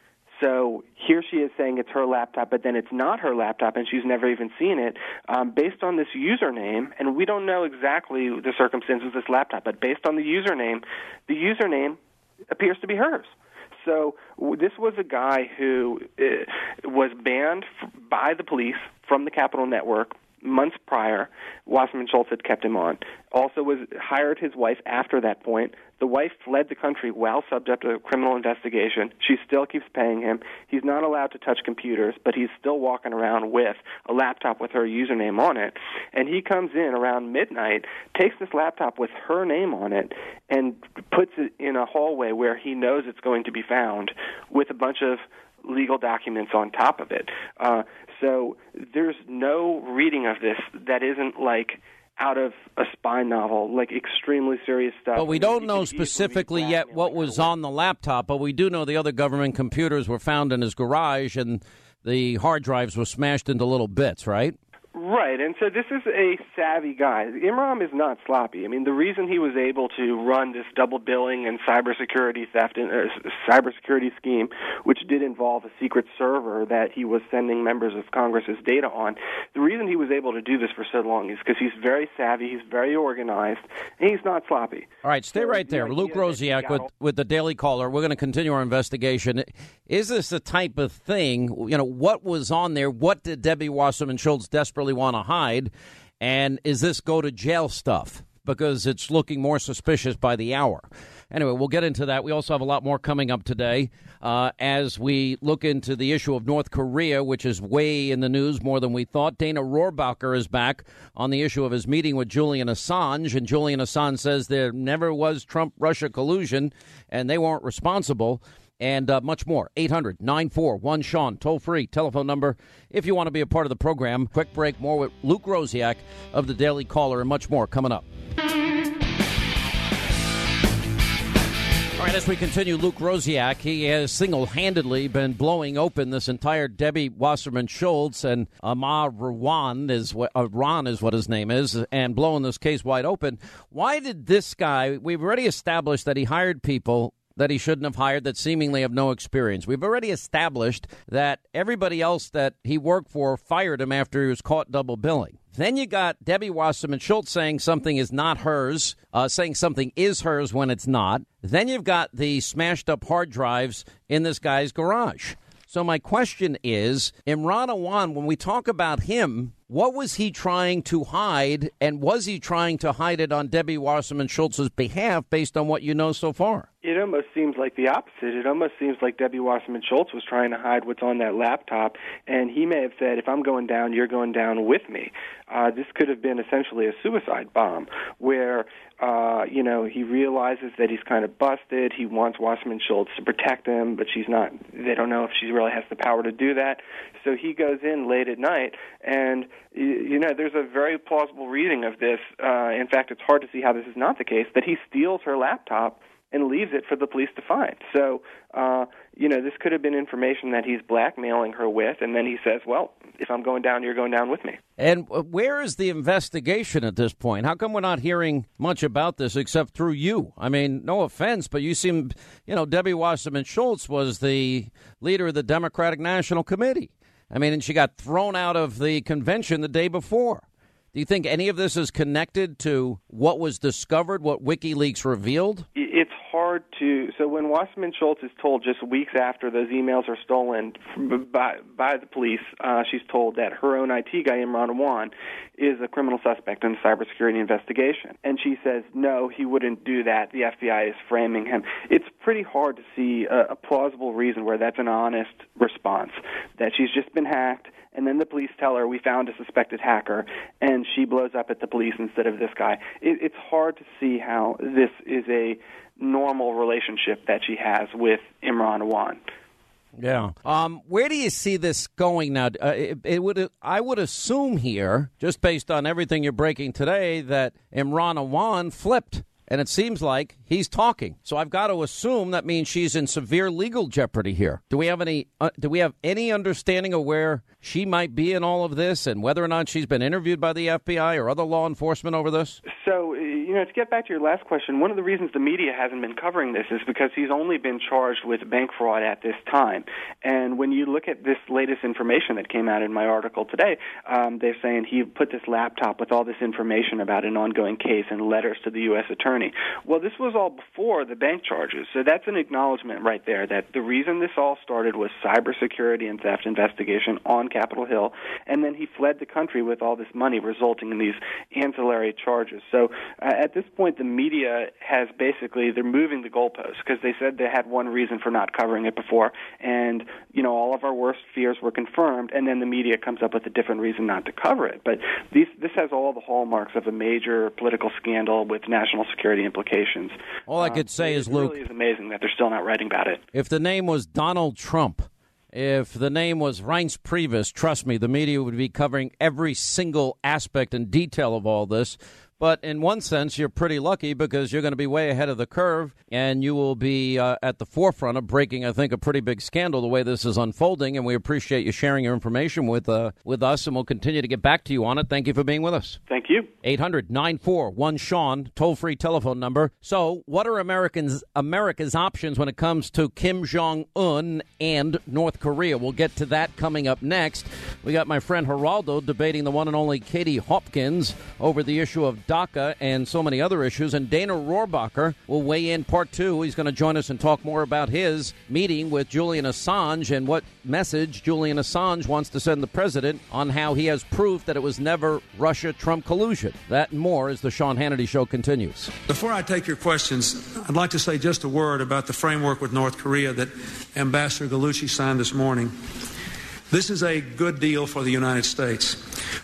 Speaker 15: So here she is saying it's her laptop, but then it's not her laptop, and she's never even seen it. Um, based on this username, and we don't know exactly the circumstances of this laptop, but based on the username, the username appears to be hers. So w- this was a guy who uh, was banned f- by the police from the Capitol Network months prior. Wasserman Schultz had kept him on. Also was hired his wife after that point. The wife fled the country while subject to a criminal investigation. She still keeps paying him. He's not allowed to touch computers, but he's still walking around with a laptop with her username on it. And he comes in around midnight, takes this laptop with her name on it, and puts it in a hallway where he knows it's going to be found with a bunch of legal documents on top of it. Uh, so there's no reading of this that isn't like out of a spy novel, like extremely serious stuff.
Speaker 1: But we don't know specifically yet what was on the laptop, but we do know the other government computers were found in his garage and the hard drives were smashed into little bits, right?
Speaker 15: Right, and so this is a savvy guy. Imran is not sloppy. I mean, the reason he was able to run this double billing and cybersecurity theft and uh, cybersecurity scheme, which did involve a secret server that he was sending members of Congress's data on, the reason he was able to do this for so long is because he's very savvy, he's very organized, and he's not sloppy.
Speaker 1: All right, stay right there. Luke Rosiak with, with the Daily Caller. We're going to continue our investigation. Is this the type of thing, you know, what was on there? What did Debbie Wasserman Schultz desperately want to hide, and is this go to jail stuff? Because it's looking more suspicious by the hour. Anyway, we'll get into that. We also have a lot more coming up today uh, as we look into the issue of North Korea, which is way in the news more than we thought. Dana Rohrabacher is back on the issue of his meeting with Julian Assange, and Julian Assange says there never was Trump-Russia collusion, and they weren't responsible. and uh, much more. eight hundred nine four one Sean, toll-free telephone number if you want to be a part of the program. Quick break, more with Luke Rosiak of the Daily Caller, and much more coming up. All right, as we continue, Luke Rosiak, he has single-handedly been blowing open this entire Debbie Wasserman Schultz, and Amar Rawan is what uh, Ron is what his name is, and blowing this case wide open. Why did this guy? We've already established that he hired people that he shouldn't have hired that seemingly have no experience. We've already established that everybody else that he worked for fired him after he was caught double billing. Then you got Debbie Wasserman Schultz saying something is not hers, uh, saying something is hers when it's not. Then you've got the smashed up hard drives in this guy's garage. So my question is, Imran Awan, when we talk about him, what was he trying to hide, and was he trying to hide it on Debbie Wasserman Schultz's behalf based on what you know so far?
Speaker 15: It almost seems like the opposite. It almost seems like Debbie Wasserman Schultz was trying to hide what's on that laptop, and he may have said, if I'm going down, you're going down with me. Uh, this could have been essentially a suicide bomb where, uh, you know, he realizes that he's kind of busted. He wants Wasserman Schultz to protect him, but she's not. They don't know if she really has the power to do that. So he goes in late at night, and, you know, there's a very plausible reading of this. Uh, in fact, it's hard to see how this is not the case, that he steals her laptop and leaves it for the police to find. So, uh, you know, this could have been information that he's blackmailing her with, and then he says, well, if I'm going down, you're going down with me.
Speaker 1: And where is the investigation at this point? How come we're not hearing much about this except through you? I mean, no offense, but you seem, you know, Debbie Wasserman Schultz was the leader of the Democratic National Committee. I mean, and she got thrown out of the convention the day before. Do you think any of this is connected to what was discovered, what WikiLeaks revealed?
Speaker 15: It's hard to. So when Wasserman Schultz is told just weeks after those emails are stolen by by the police, uh, she's told that her own I T guy, Imran Awan, is a criminal suspect in a cybersecurity investigation. And she says, no, he wouldn't do that. The F B I is framing him. It's pretty hard to see a, a plausible reason where that's an honest response, that she's just been hacked, and then the police tell her, we found a suspected hacker, and she blows up at the police instead of this guy. It, it's hard to see how this is a normal relationship that she has with Imran Awan.
Speaker 1: Yeah. Um, where do you see this going now? Uh, it, it would. I would assume here, just based on everything you're breaking today, that Imran Awan flipped. And it seems like he's talking. So I've got to assume that means she's in severe legal jeopardy here. Do we have any uh, do we have any understanding of where she might be in all of this and whether or not she's been interviewed by the F B I or other law enforcement over this?
Speaker 15: So, you know, to get back to your last question, one of the reasons the media hasn't been covering this is because he's only been charged with bank fraud at this time. And when you look at this latest information that came out in my article today, um, they're saying he put this laptop with all this information about an ongoing case and letters to the U S attorney. Well, this was all before the bank charges, so that's an acknowledgement right there that the reason this all started was cybersecurity and theft investigation on Capitol Hill, and then he fled the country with all this money, resulting in these ancillary charges. So uh, at this point, the media has basically, they're moving the goalposts because they said they had one reason for not covering it before, and, you know, all of our worst fears were confirmed, and then the media comes up with a different reason not to cover it. But these, this has all the hallmarks of a major political scandal with national security implications.
Speaker 1: All I could say
Speaker 15: uh,
Speaker 1: is,
Speaker 15: it
Speaker 1: Luke,
Speaker 15: really is amazing that they're still not writing about it.
Speaker 1: If the name was Donald Trump, if the name was Reince Priebus, trust me, the media would be covering every single aspect and detail of all this. But in one sense, you're pretty lucky because you're going to be way ahead of the curve, and you will be uh, at the forefront of breaking, I think, a pretty big scandal the way this is unfolding. And we appreciate you sharing your information with uh, with us, and we'll continue to get back to you on it. Thank you for being with us.
Speaker 15: Thank you.
Speaker 1: eight hundred nine four one Sean, toll-free telephone number. So what are Americans America's options when it comes to Kim Jong-un and North Korea? We'll get to that coming up next. We got my friend Geraldo debating the one and only Katie Hopkins over the issue of DACA and so many other issues. And Dana Rohrabacher will weigh in part two. He's going to join us and talk more about his meeting with Julian Assange and what message Julian Assange wants to send the president on how he has proof that it was never Russia-Trump collusion. That and more as the Sean Hannity Show continues.
Speaker 16: Before I take your questions, I'd like to say just a word about the framework with North Korea that Ambassador Gallucci signed this morning. This is a good deal for the United States.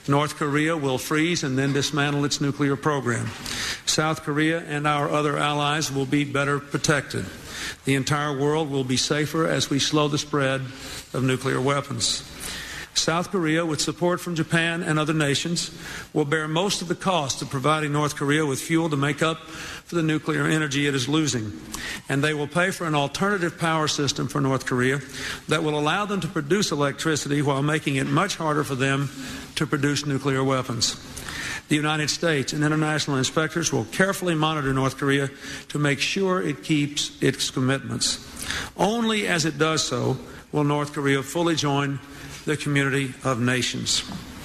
Speaker 16: North Korea will freeze and then dismantle its nuclear program. South Korea and our other allies will be better protected. The entire world will be safer as we slow the spread of nuclear weapons. South Korea, with support from Japan and other nations, will bear most of the cost of providing North Korea with fuel to make up for the nuclear energy it is losing. And they will pay for an alternative power system for North Korea that will allow them to produce electricity while making it much harder for them to produce nuclear weapons. The United States and international inspectors will carefully monitor North Korea to make sure it keeps its commitments. Only as it does so will North Korea fully join the community of nations.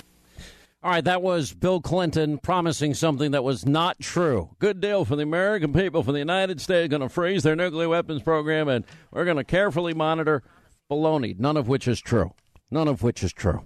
Speaker 1: All right, that was Bill Clinton promising something that was not true. Good deal for the American people, for the United States, going to freeze their nuclear weapons program, and we're going to carefully monitor. Baloney, none of which is true. None of which is true.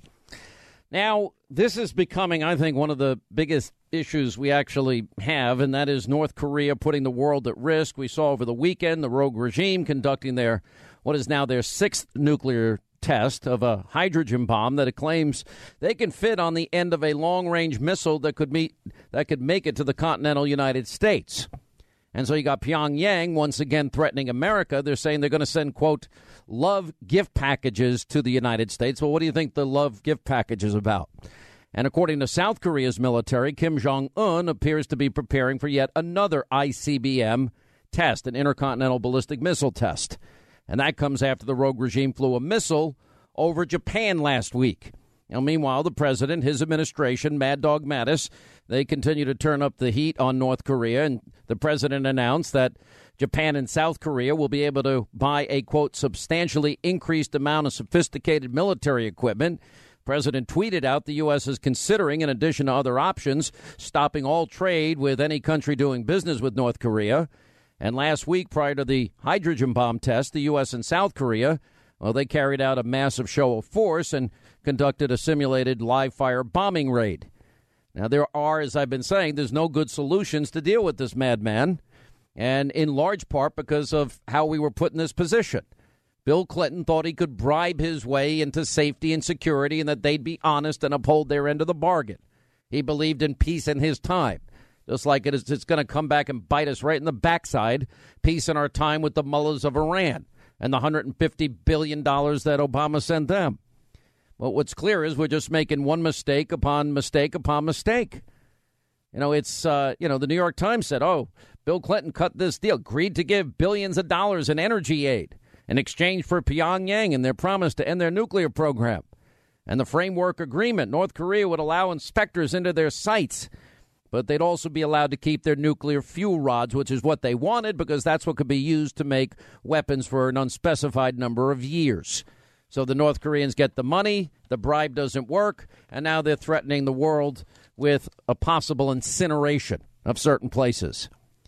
Speaker 1: Now, this is becoming, I think, one of the biggest issues we actually have, and that is North Korea putting the world at risk. We saw over the weekend the rogue regime conducting their, what is now their sixth nuclear test of a hydrogen bomb that it claims they can fit on the end of a long-range missile that could meet that could make it to the continental United States. And so you got Pyongyang once again threatening America. They're saying they're going to send, quote, love gift packages to the United States. Well, what do you think the love gift package is about? And according to South Korea's military, Kim Jong-un appears to be preparing for yet another I C B M test, an intercontinental ballistic missile test. And that comes after the rogue regime flew a missile over Japan last week. Now, meanwhile, the president, his administration, Mad Dog Mattis, they continue to turn up the heat on North Korea. And the president announced that Japan and South Korea will be able to buy a, quote, substantially increased amount of sophisticated military equipment. The president tweeted out the U S is considering, in addition to other options, stopping all trade with any country doing business with North Korea. And last week, prior to the hydrogen bomb test, the U S and South Korea, well, they carried out a massive show of force and conducted a simulated live-fire bombing raid. Now, there are, as I've been saying, there's no good solutions to deal with this madman, and in large part because of how we were put in this position. Bill Clinton thought he could bribe his way into safety and security and that they'd be honest and uphold their end of the bargain. He believed in peace in his time. Just like it is, it's going to come back and bite us right in the backside. Peace in our time with the mullahs of Iran and the one hundred fifty billion dollars that Obama sent them. Well, what's clear is we're just making one mistake upon mistake upon mistake. You know, it's, uh, you know, the New York Times said, oh, Bill Clinton cut this deal, agreed to give billions of dollars in energy aid in exchange for Pyongyang and their promise to end their nuclear program. And the framework agreement, North Korea would allow inspectors into their sites, but they'd also be allowed to keep their nuclear fuel rods, which is what they wanted, because that's what could be used to make weapons for an unspecified number of years. So the North Koreans get the money, the bribe doesn't work, and now they're threatening the world with a possible incineration of certain places.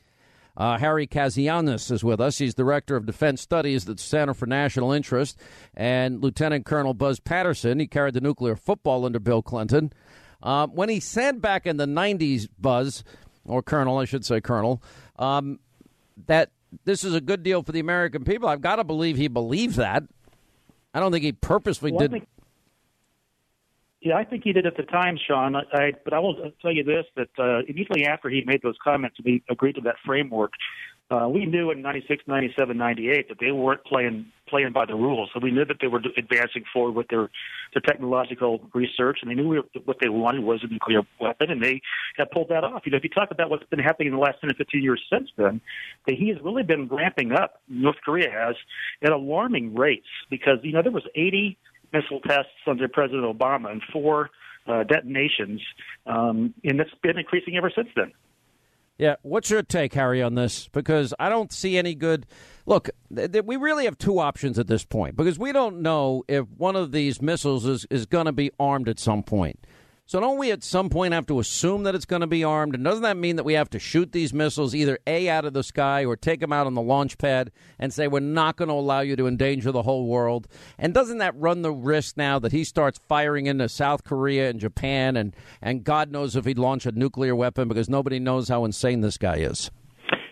Speaker 1: Uh, Harry Kazianis is with us. He's Director of Defense Studies at the Center for National Interest. And Lieutenant Colonel Buzz Patterson, he carried the nuclear football under Bill Clinton. Uh, when he said back in the nineties, Buzz, or Colonel, I should say Colonel, um, that this is a good deal for the American people, I've got to believe he believed that. I don't think he purposely
Speaker 17: well,
Speaker 1: did.
Speaker 17: I think, yeah, I think he did at the time, Sean. I, I, but I will tell you this, that uh, immediately after he made those comments and he agreed to that framework, uh, we knew in ninety-six, ninety-seven, ninety-eight that they weren't playing playing by the rules. So we knew that they were advancing forward with their, their technological research, and they knew we were, what they wanted was a nuclear weapon, and they have pulled that off. You know, if you talk about what's been happening in the last ten or fifteen years since then, that he has really been ramping up, North Korea has, at alarming rates, because, you know, there was eighty missile tests under President Obama and four uh, detonations, um, and it's been increasing ever since then.
Speaker 1: Yeah, what's your take, Harry, on this? Because I don't see any good. Look, th- th- we really have two options at this point, because we don't know if one of these missiles is, is going to be armed at some point. So don't we at some point have to assume that it's going to be armed? And doesn't that mean that we have to shoot these missiles either A, out of the sky, or take them out on the launch pad and say we're not going to allow you to endanger the whole world? And doesn't that run the risk now that he starts firing into South Korea and Japan, and, and God knows if he'd launch a nuclear weapon, because nobody knows how insane this guy is?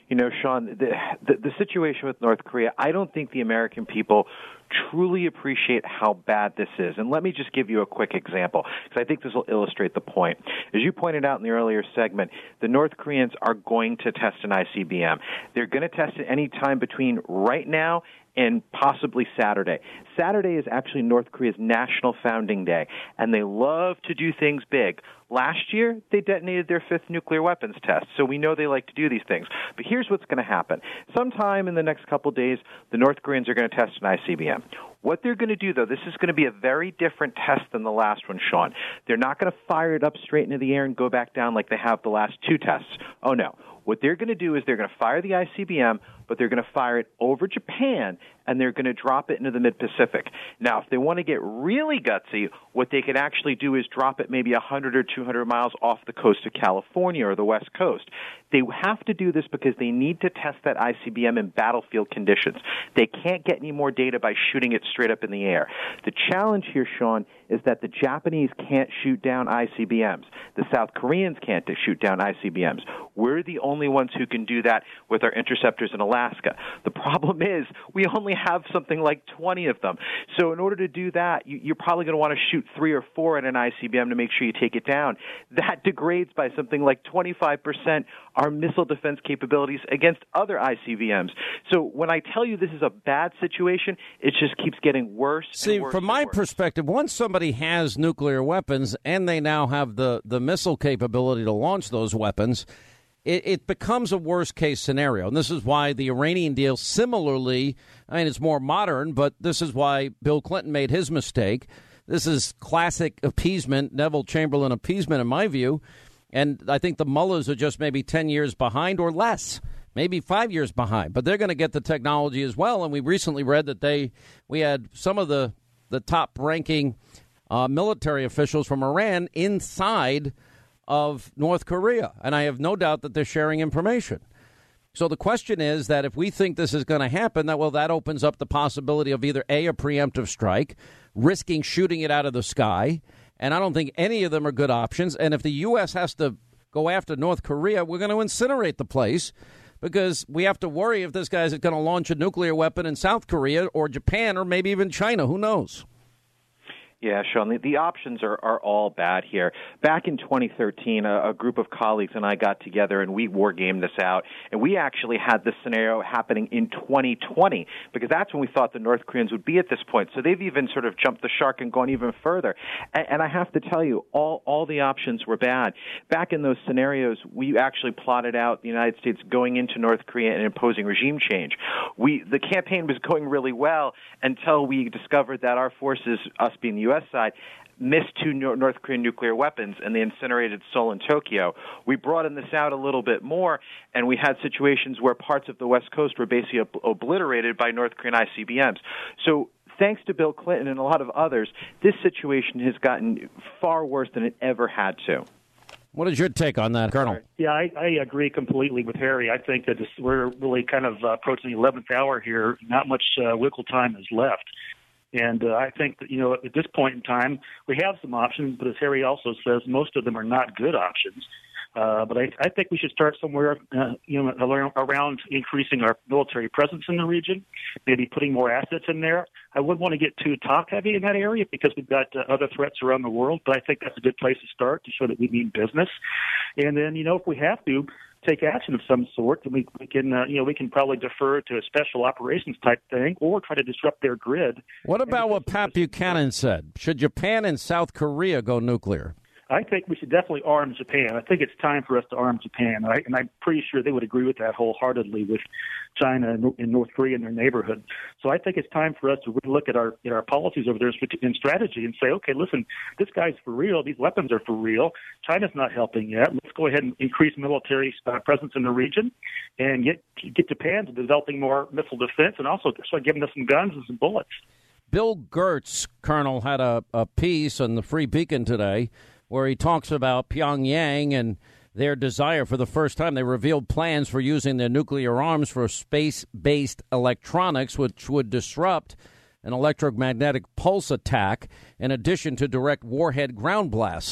Speaker 18: You know, Sean, the, the, the situation with North Korea, I don't think the American people truly appreciate how bad this is. And let me just give you a quick example, because I think this will illustrate the point. As you pointed out in the earlier segment, the North Koreans are going to test an I C B M. They're going to test it any time between right now and possibly Saturday. Saturday is actually North Korea's National Founding Day, and they love to do things big. Last year, they detonated their fifth nuclear weapons test, so we know they like to do these things. But here's what's going to happen. Sometime in the next couple days, the North Koreans are going to test an I C B M. What they're going to do, though, this is going to be a very different test than the last one, Sean. They're not going to fire it up straight into the air and go back down like they have the last two tests. Oh, no. What they're going to do is they're going to fire the I C B M, but they're going to fire it over Japan, and they're going to drop it into the mid-Pacific. Now, if they want to get really gutsy, what they could actually do is drop it maybe one hundred or two hundred miles off the coast of California or the West Coast. They have to do this because they need to test that I C B M in battlefield conditions. They can't get any more data by shooting it straight up in the air. The challenge here, Sean, is that the Japanese can't shoot down I C B Ms. The South Koreans can't shoot down I C B Ms. We're the only ones who can do that with our interceptors in Alaska. The problem is we only have something like twenty of them. So in order to do that, you, you're probably going to want to shoot three or four at an I C B M to make sure you take it down. That degrades by something like twenty-five percent our missile defense capabilities against other I C B Ms. So when I tell you this is a bad situation, it just keeps getting worse.
Speaker 1: See,
Speaker 18: and worse
Speaker 1: from my
Speaker 18: worse.
Speaker 1: perspective, once somebody has nuclear weapons and they now have the, the missile capability to launch those weapons, it, it becomes a worst-case scenario. And this is why the Iranian deal similarly, I mean, it's more modern, but this is why Bill Clinton made his mistake. This is classic appeasement, Neville Chamberlain appeasement, in my view. And I think the mullahs are just maybe ten years behind or less, maybe five years behind. But they're going to get the technology as well. And we recently read that they we had some of the, the top-ranking uh, military officials from Iran inside of North Korea. And I have no doubt that they're sharing information. So the question is that if we think this is going to happen, that well, that opens up the possibility of either A, a preemptive strike, risking shooting it out of the sky. And I don't think any of them are good options. And if the U S has to go after North Korea, we're going to incinerate the place because we have to worry if this guy's going to launch a nuclear weapon in South Korea or Japan or maybe even China. Who knows?
Speaker 18: Yeah, Sean, the, the options are, are all bad here. Back in twenty thirteen, a, a group of colleagues and I got together and we war gamed this out. And we actually had this scenario happening in twenty twenty because that's when we thought the North Koreans would be at this point. So they've even sort of jumped the shark and gone even further. And, and I have to tell you, all, all the options were bad. Back in those scenarios, we actually plotted out the United States going into North Korea and imposing regime change. We the campaign was going really well until we discovered that our forces, us being the U S side, missed two North Korean nuclear weapons, and they incinerated Seoul and Tokyo. We broadened this out a little bit more, and we had situations where parts of the West Coast were basically ob- obliterated by North Korean I C B Ms. So thanks to Bill Clinton and a lot of others, this situation has gotten far worse than it ever had to.
Speaker 1: What is your take on that, Colonel?
Speaker 17: Yeah, I, I agree completely with Harry. I think that this, we're really kind of uh, approaching the eleventh hour here. Not much uh, wiggle time is left. And uh, I think that, you know, at this point in time, we have some options, but as Harry also says, most of them are not good options. Uh, but I, I think we should start somewhere, uh, you know, around increasing our military presence in the region, maybe putting more assets in there. I wouldn't want to get too top-heavy in that area because we've got uh, other threats around the world, but I think that's a good place to start to show that we mean business. And then, you know, if we have to take action of some sort, then we, we can, uh, you know, we can probably defer to a special operations type thing or try to disrupt their grid.
Speaker 1: What about what Pat Buchanan said? Should Japan and South Korea go nuclear?
Speaker 17: I think we should definitely arm Japan. I think it's time for us to arm Japan, right? And I'm pretty sure they would agree with that wholeheartedly with China and North Korea in their neighborhood. So I think it's time for us to really look at our at our policies over there in strategy and say, okay, listen, this guy's for real. These weapons are for real. China's not helping yet. Let's go ahead and increase military uh, presence in the region and get get Japan to developing more missile defense and also start giving us some guns and some bullets.
Speaker 1: Bill Gertz, Colonel, had a, a piece on the Free Beacon today where he talks about Pyongyang and their desire for the first time. They revealed plans for using their nuclear arms for space-based electronics, which would disrupt an electromagnetic pulse attack in addition to direct warhead ground blasts.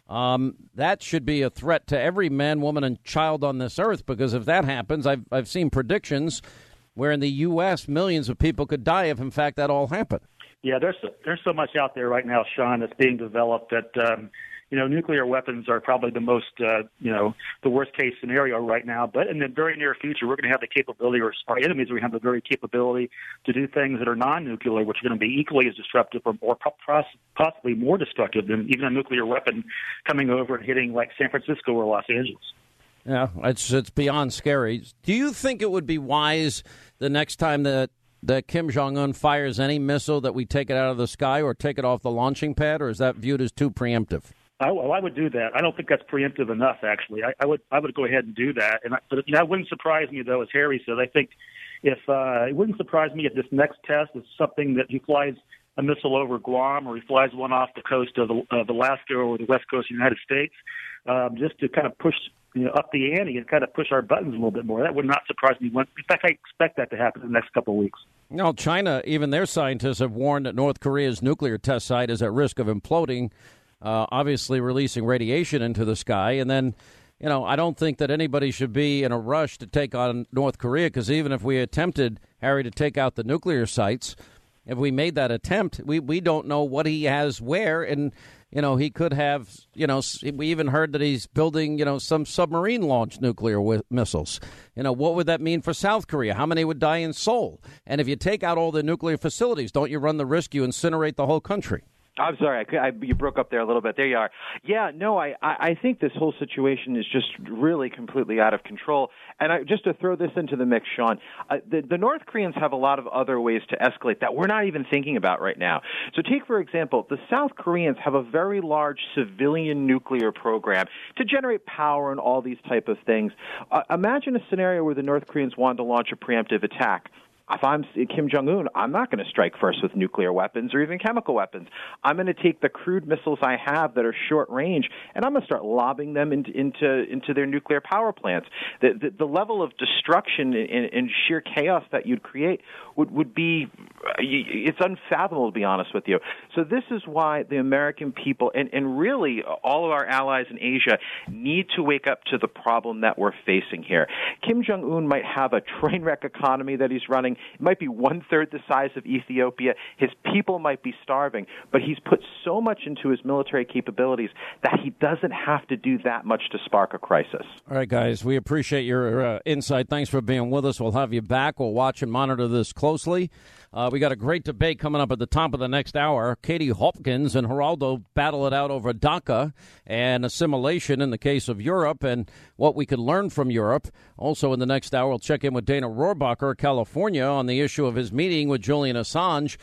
Speaker 1: Um, that should be a threat to every man, woman, and child on this earth, because if that happens, I've, I've seen predictions where in the U S millions of people could die if, in fact, that all happened.
Speaker 17: Yeah, there's so, there's so much out there right now, Sean, that's being developed that, um, you know, nuclear weapons are probably the most, uh, you know, the worst-case scenario right now. But in the very near future, we're going to have the capability, or our enemies are going to have the very capability to do things that are non-nuclear, which are going to be equally as destructive or, or possibly more destructive than even a nuclear weapon coming over and hitting like San Francisco or Los Angeles.
Speaker 1: Yeah, it's it's beyond scary. Do you think it would be wise the next time that that Kim Jong-un fires any missile that we take it out of the sky or take it off the launching pad, or is that viewed as too preemptive?
Speaker 17: I, well, I would do that. I don't think that's preemptive enough, actually. I, I would I would go ahead and do that. And I, but you know, it wouldn't surprise me, though, as Harry said. I think if uh, it wouldn't surprise me if this next test is something that he flies a missile over Guam, or he flies one off the coast of, of Alaska or the west coast of the United States, um, just to kind of push you know, up the ante and kind of push our buttons a little bit more. That would not surprise me. In fact, I expect that to happen in the next couple of weeks.
Speaker 1: No, China, even their scientists have warned that North Korea's nuclear test site is at risk of imploding, uh, obviously releasing radiation into the sky. And then, you know, I don't think that anybody should be in a rush to take on North Korea, because even if we attempted, Harry, to take out the nuclear sites, if we made that attempt, we, we don't know what he has where. And, you know, he could have, you know, we even heard that he's building, you know, some submarine-launched nuclear w- missiles. You know, what would that mean for South Korea? How many would die in Seoul? And if you take out all the nuclear facilities, don't you run the risk you incinerate the whole country?
Speaker 18: I'm sorry, I, I, you broke up there a little bit. There you are. Yeah, no, I, I think this whole situation is just really completely out of control. And I, just to throw this into the mix, Sean, uh, the, the North Koreans have a lot of other ways to escalate that we're not even thinking about right now. So take, for example, the South Koreans have a very large civilian nuclear program to generate power and all these type of things. Uh, imagine a scenario where the North Koreans wanted to launch a preemptive attack. If I'm Kim Jong-un, I'm not going to strike first with nuclear weapons or even chemical weapons. I'm going to take the crude missiles I have that are short range, and I'm going to start lobbing them into into, into their nuclear power plants. The, the, the level of destruction and, and sheer chaos that you'd create would, would be, it's unfathomable, to be honest with you. So this is why the American people, and, and really all of our allies in Asia, need to wake up to the problem that we're facing here. Kim Jong-un might have a train wreck economy that he's running. It might be one-third the size of Ethiopia. His people might be starving, but he's put so much into his military capabilities that he doesn't have to do that much to spark a crisis.
Speaker 1: All right, guys, we appreciate your uh, insight. Thanks for being with us. We'll have you back. We'll watch and monitor this closely. Uh, we got a great debate coming up at the top of the next hour. Katie Hopkins and Geraldo battle it out over DACA and assimilation in the case of Europe and what we could learn from Europe. Also in the next hour, we'll check in with Dana Rohrabacher of California on the issue of his meeting with Julian Assange.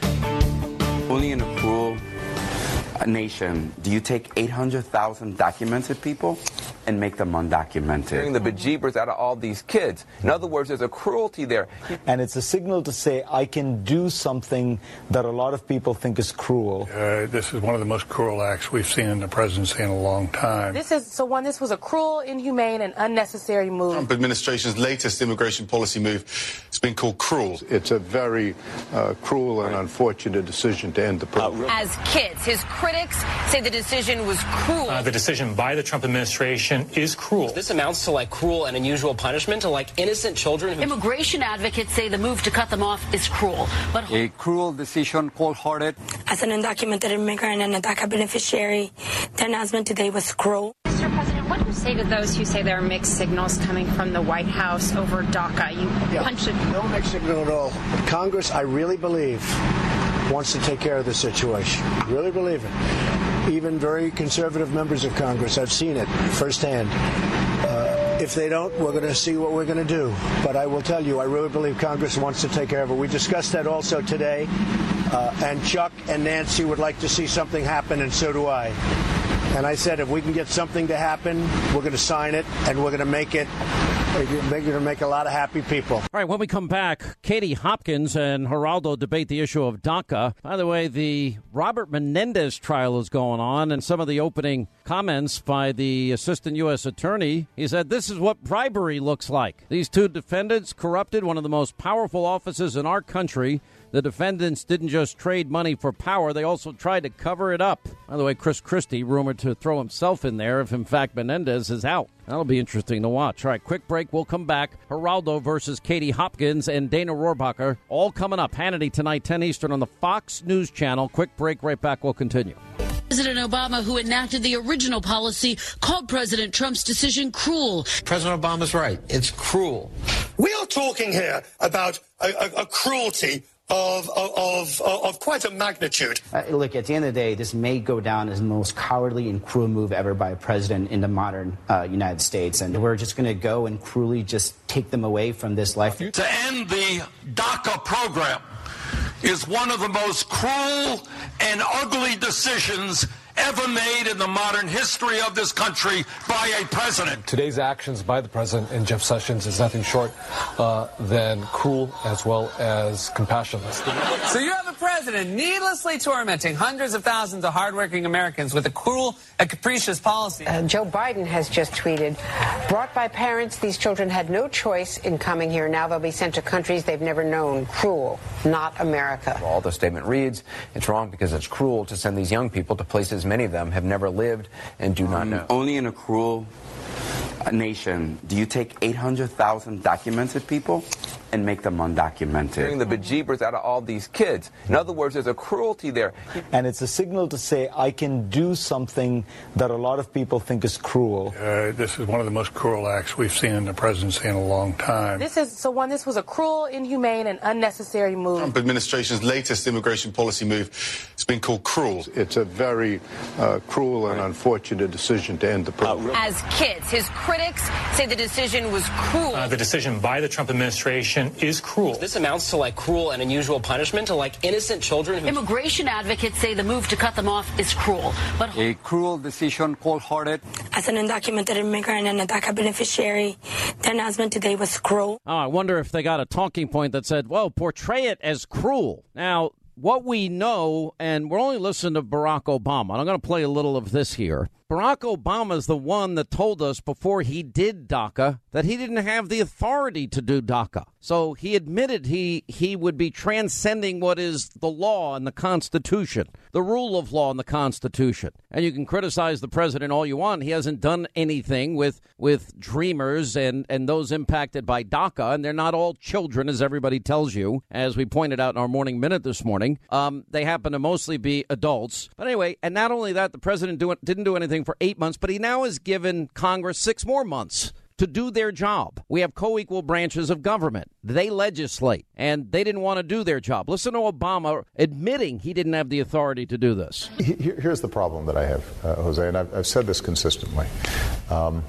Speaker 19: Only in a cruel nation do you take eight hundred thousand documented people and make them undocumented.
Speaker 20: Getting the bejeebers out of all these kids. In other words, there's a cruelty there.
Speaker 21: And it's a signal to say, I can do something that a lot of people think is cruel.
Speaker 22: Uh, this is one of the most cruel acts we've seen in the presidency in a long time.
Speaker 23: This is so one. This was a cruel, inhumane, and unnecessary move.
Speaker 8: Trump administration's latest immigration policy move has been called cruel.
Speaker 24: It's a very uh, cruel and unfortunate decision to end the program.
Speaker 25: As kids, his critics say the decision was cruel.
Speaker 26: Uh, the decision by the Trump administration is cruel.
Speaker 27: This amounts to like cruel and unusual punishment to like innocent children. Who...
Speaker 6: Immigration advocates say the move to cut them off is cruel. But
Speaker 28: a cruel decision, cold-hearted.
Speaker 29: As an undocumented immigrant and a DACA beneficiary, the announcement today was cruel.
Speaker 30: Mister President, what do you say to those who say there are mixed signals coming from the White House over DACA? You
Speaker 24: yeah,
Speaker 30: punched it.
Speaker 24: No mixed signal at all. Congress, I really believe, wants to take care of the situation. Really believe it. Even very conservative members of Congress, I've seen it firsthand. Uh, if they don't, we're going to see what we're going to do. But I will tell you, I really believe Congress wants to take care of it. We discussed that also today. Uh, and Chuck and Nancy would like to see something happen, and so do I. And I said, if we can get something to happen, we're going to sign it, and we're going to make it. We're going to make a lot of happy people.
Speaker 1: All right, when we come back, Katie Hopkins and Geraldo debate the issue of DACA. By the way, the Robert Menendez trial is going on, and some of the opening Comments by the assistant U S attorney. He said, this is what bribery looks like. These two defendants corrupted one of the most powerful offices in our country. The defendants didn't just trade money for power. They also tried to cover it up. By the way, Chris Christie rumored to throw himself in there if, in fact, Menendez is out. That'll be interesting to watch. All right, quick break. We'll come back. Geraldo versus Katie Hopkins and Dana Rohrabacher. All coming up. Hannity tonight, ten Eastern on the Fox News Channel. Quick break. Right back. We'll continue.
Speaker 6: President Obama, who enacted the original policy, called President Trump's decision cruel.
Speaker 2: President Obama's right. It's cruel.
Speaker 8: We are talking here about a, a, a cruelty Of, of, of, of quite a magnitude.
Speaker 3: Uh, look, at the end of the day, this may go down as the most cowardly and cruel move ever by a president in the modern uh, United States. And we're just going to go and cruelly just take them away from this life.
Speaker 4: To end the DACA program is one of the most cruel and ugly decisions ever made in the modern history of this country by a president.
Speaker 5: Today's actions by the president and Jeff Sessions is nothing short uh, than cruel as well as compassionless.
Speaker 7: So you have a president needlessly tormenting hundreds of thousands of hardworking Americans with a cruel and capricious policy.
Speaker 9: Uh, Joe Biden has just tweeted, brought by parents, these children had no choice in coming here. Now they'll be sent to countries they've never known. Cruel, not America.
Speaker 7: All the statement reads, it's wrong because it's cruel to send these young people to places many of them have never lived and do not know.
Speaker 19: Only in a cruel nation do you take eight hundred thousand documented people and make them undocumented.
Speaker 20: Scaring the bejeebers out of all these kids. In other words, there's a cruelty there.
Speaker 21: And it's a signal to say, I can do something that a lot of people think is cruel.
Speaker 22: Uh, this is one of the most cruel acts we've seen in the presidency in a long time.
Speaker 23: This is so one. This was a cruel, inhumane, and unnecessary move.
Speaker 10: Trump administration's latest immigration policy move has been called cruel.
Speaker 11: It's a very uh, cruel and unfortunate decision to end the program.
Speaker 25: As kids, his critics say the decision was cruel.
Speaker 26: Uh, the decision by the Trump administration is cruel.
Speaker 27: This amounts to like cruel and unusual punishment to like innocent children. Who...
Speaker 6: Immigration advocates say the move to cut them off is cruel. But
Speaker 28: a cruel decision, cold-hearted.
Speaker 29: As an undocumented immigrant and a DACA beneficiary, the announcement today was cruel.
Speaker 1: Oh, I wonder if they got a talking point that said, well, portray it as cruel. Now, what we know, and we're only listening to Barack Obama, and I'm going to play a little of this here. Barack Obama is the one that told us before he did DACA that he didn't have the authority to do DACA. So he admitted he he would be transcending what is the law and the Constitution, the rule of law and the Constitution. And you can criticize the president all you want. He hasn't done anything with with dreamers and, and those impacted by DACA. And they're not all children, as everybody tells you, as we pointed out in our morning minute this morning. Um, they happen to mostly be adults. But anyway, and not only that, the president do, didn't do anything for eight months, but he now has given Congress six more months to do their job. We have co-equal branches of government. They legislate, and they didn't want to do their job. Listen to Obama admitting he didn't have the authority to do this.
Speaker 12: Here's the problem that I have, uh, Jose, and I've, I've said this consistently. Um,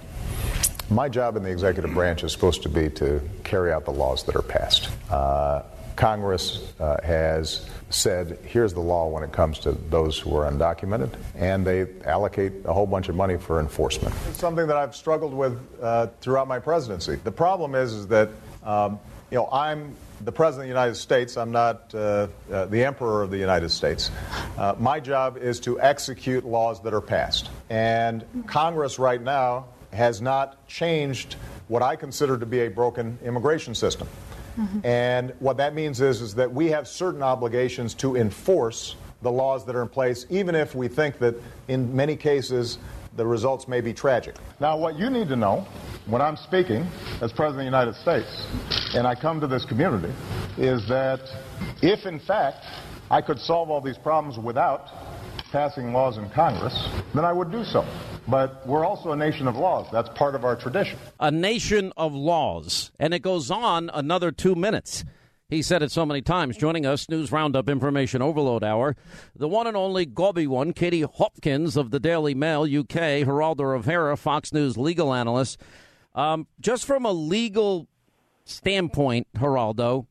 Speaker 12: my job in the executive branch is supposed to be to carry out the laws that are passed. Uh, Congress uh, has said, here's the law when it comes to those who are undocumented, and they allocate a whole bunch of money for enforcement. It's something that I've struggled with uh, throughout my presidency. The problem is, is that, um, you know, I'm the President of the United States. I'm not uh, uh, the Emperor of the United States. Uh, my job is to execute laws that are passed. And Congress right now has not changed what I consider to be a broken immigration system. Mm-hmm. And what that means is, is that we have certain obligations to enforce the laws that are in place, even if we think that in many cases the results may be tragic. Now, what you need to know when I'm speaking as President of the United States and I come to this community is that if, in fact, I could solve all these problems without passing laws in Congress, then I would do so. But we're also a nation of laws. That's part of our tradition.
Speaker 1: A nation of laws. And it goes on another two minutes. He said it so many times. Joining us, News Roundup Information Overload Hour, the one and only Gobi one, Katie Hopkins of the Daily Mail, U K, Geraldo Rivera, Fox News legal analyst. Um, just from a legal standpoint, Geraldo,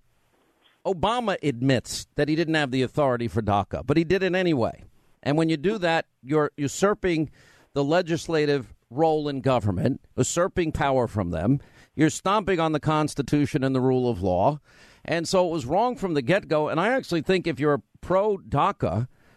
Speaker 1: Obama admits that he didn't have the authority for DACA, but he did it anyway. And when you do that, you're usurping the legislative role in government, usurping power from them. You're stomping on the Constitution and the rule of law. And so it was wrong from the get-go. And I actually think if you're a pro-DACA,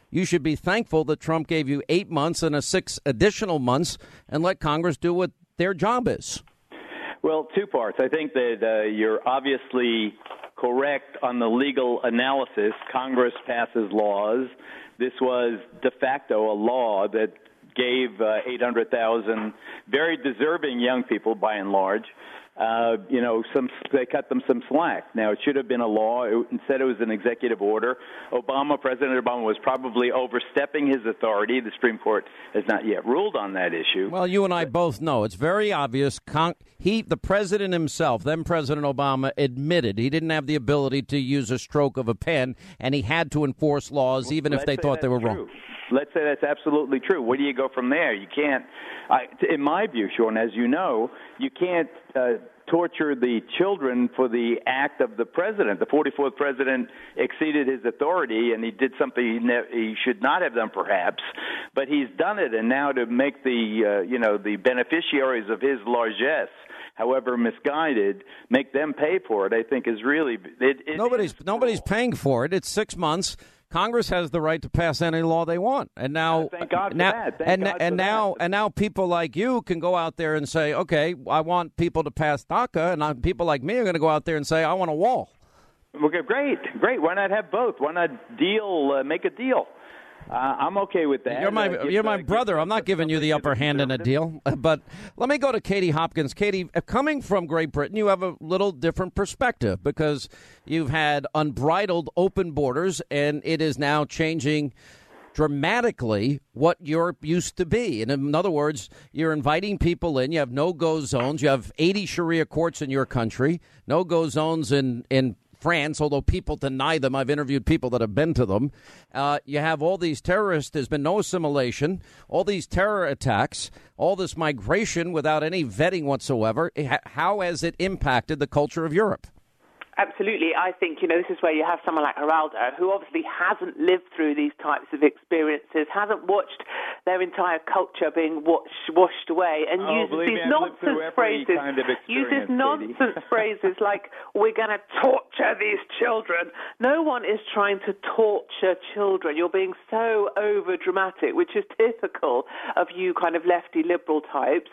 Speaker 1: you should be thankful that Trump gave you eight months and a six additional months and let Congress do what their job is.
Speaker 2: Well, two parts. I think that uh, you're obviously correct on the legal analysis. Congress passes laws. This was de facto a law that gave uh, eight hundred thousand very deserving young people, by and large, uh, you know, some they cut them some slack. Now, it should have been a law. It, instead, it was an executive order. Obama, President Obama, was probably overstepping his authority. The Supreme Court has not yet ruled on that issue.
Speaker 1: Well, you and I both know it's very obvious. Con- he, the president himself, then President Obama, admitted he didn't have the ability to use a stroke of a pen, and he had to enforce laws even
Speaker 2: Let's
Speaker 1: if they thought they were
Speaker 2: true.
Speaker 1: wrong.
Speaker 2: Let's say that's absolutely true. Where do you go from there? You can't, I, in my view, Sean, as you know, you can't uh, torture the children for the act of the president. The forty-fourth president exceeded his authority, and he did something he, ne- he should not have done, perhaps. But he's done it, and now to make the, uh, you know, the beneficiaries of his largesse, however misguided, make them pay for it, I think is really it, it
Speaker 1: nobody's
Speaker 2: is
Speaker 1: nobody's paying for it. It's six months. Congress has the right to pass any law they want, and now,
Speaker 2: uh, thank God for
Speaker 1: now,
Speaker 2: that. Thank
Speaker 1: and
Speaker 2: God
Speaker 1: and
Speaker 2: for
Speaker 1: now,
Speaker 2: that.
Speaker 1: and now, people like you can go out there and say, "Okay, I want people to pass DACA," and I, people like me are going to go out there and say, "I want a wall."
Speaker 2: Okay, great, great. Why not have both? Why not deal? Uh, make a deal. Uh, I'm okay with that.
Speaker 1: You're my
Speaker 2: uh,
Speaker 1: you're my brother. I'm not giving you the upper hand in a deal. But let me go to Katie Hopkins. Katie, coming from Great Britain, you have a little different perspective because you've had unbridled open borders, and it is now changing dramatically what Europe used to be. And in other words, you're inviting people in. You have no-go zones. You have eighty Sharia courts in your country, no-go zones in, in France, although people deny them. I've interviewed people that have been to them. Uh, you have all these terrorists. There's been no assimilation, all these terror attacks, all this migration without any vetting whatsoever. How has it impacted the culture of Europe?
Speaker 8: Absolutely. I think, you know, this is where you have someone like Geraldo, who obviously hasn't lived through these types of experiences, hasn't watched their entire culture being washed, washed away, and
Speaker 2: oh,
Speaker 8: uses
Speaker 2: these
Speaker 8: me, nonsense phrases,
Speaker 2: kind of
Speaker 8: uses nonsense phrases like, we're going to torture these children. No one is trying to torture children. You're being so over-dramatic, which is typical of you kind of lefty liberal types.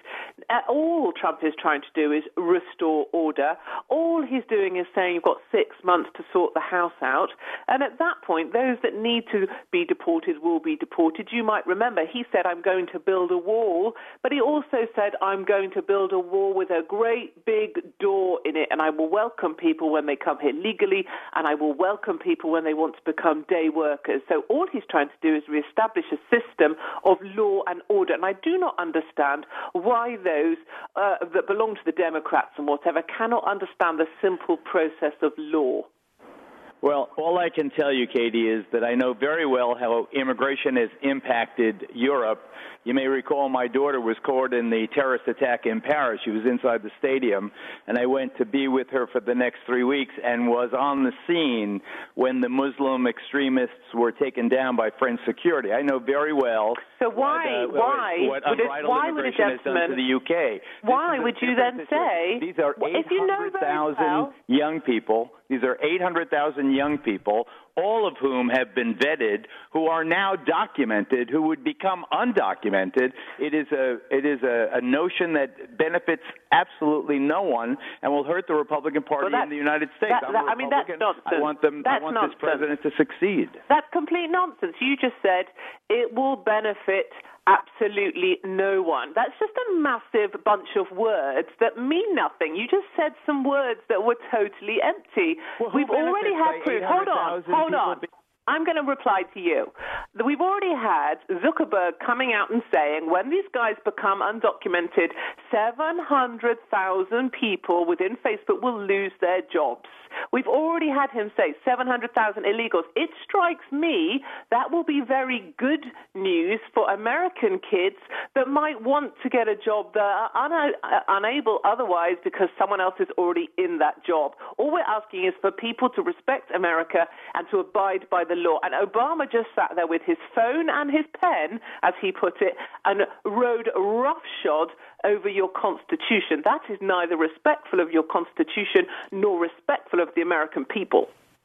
Speaker 8: All Trump is trying to do is restore order. All he's doing is saying, you've got six months to sort the house out. And at that point, those that need to be deported will be deported. You might remember he said, I'm going to build a wall, but he also said, I'm going to build a wall with a great big door in it, and I will welcome people when they come here legally, and I will welcome people when they want to become day workers. So all he's trying to do is reestablish a system of law and order. And I do not understand why those uh, that belong to the Democrats and whatever cannot understand the simple process of law.
Speaker 2: Well, all I can tell you, Katie, is that I know very well how immigration has impacted Europe. You may recall my daughter was caught in the terrorist attack in Paris. She was inside the stadium, and I went to be with her for the next three weeks and was on the scene when the Muslim extremists were taken down by French security. I know very well.
Speaker 8: So why,
Speaker 2: what, uh,
Speaker 8: why,
Speaker 2: what
Speaker 8: would, it, why would a
Speaker 2: gentleman has done to the U K?
Speaker 8: Why would you then say?
Speaker 2: These are eight hundred thousand young people. These are eight hundred thousand young people, all of whom have been vetted, who are now documented, who would become undocumented. It is a it is a, a notion that benefits absolutely no one and will hurt the Republican Party
Speaker 8: well,
Speaker 2: in the United States.
Speaker 8: That, that, I mean, that's nonsense.
Speaker 2: I want them.
Speaker 8: That's
Speaker 2: I want
Speaker 8: nonsense.
Speaker 2: this president to succeed.
Speaker 8: That's complete nonsense. You just said it will benefit absolutely no one. That's just a massive bunch of words that mean nothing. You just said some words that were totally empty.
Speaker 2: Well,
Speaker 8: We've already had proof. Hold on, hold on.
Speaker 2: Be-
Speaker 8: I'm going to reply to you. We've already had Zuckerberg coming out and saying when these guys become undocumented, seven hundred thousand people within Facebook will lose their jobs. We've already had him say seven hundred thousand illegals. It strikes me that will be very good news for American kids that might want to get a job that are una- unable otherwise because someone else is already in that job. All we're asking is for people to respect America and to abide by the law. And Obama just sat there with his phone and his pen, as he put it, and rode roughshod over your Constitution. That is neither respectful of your Constitution nor respectful of the American people.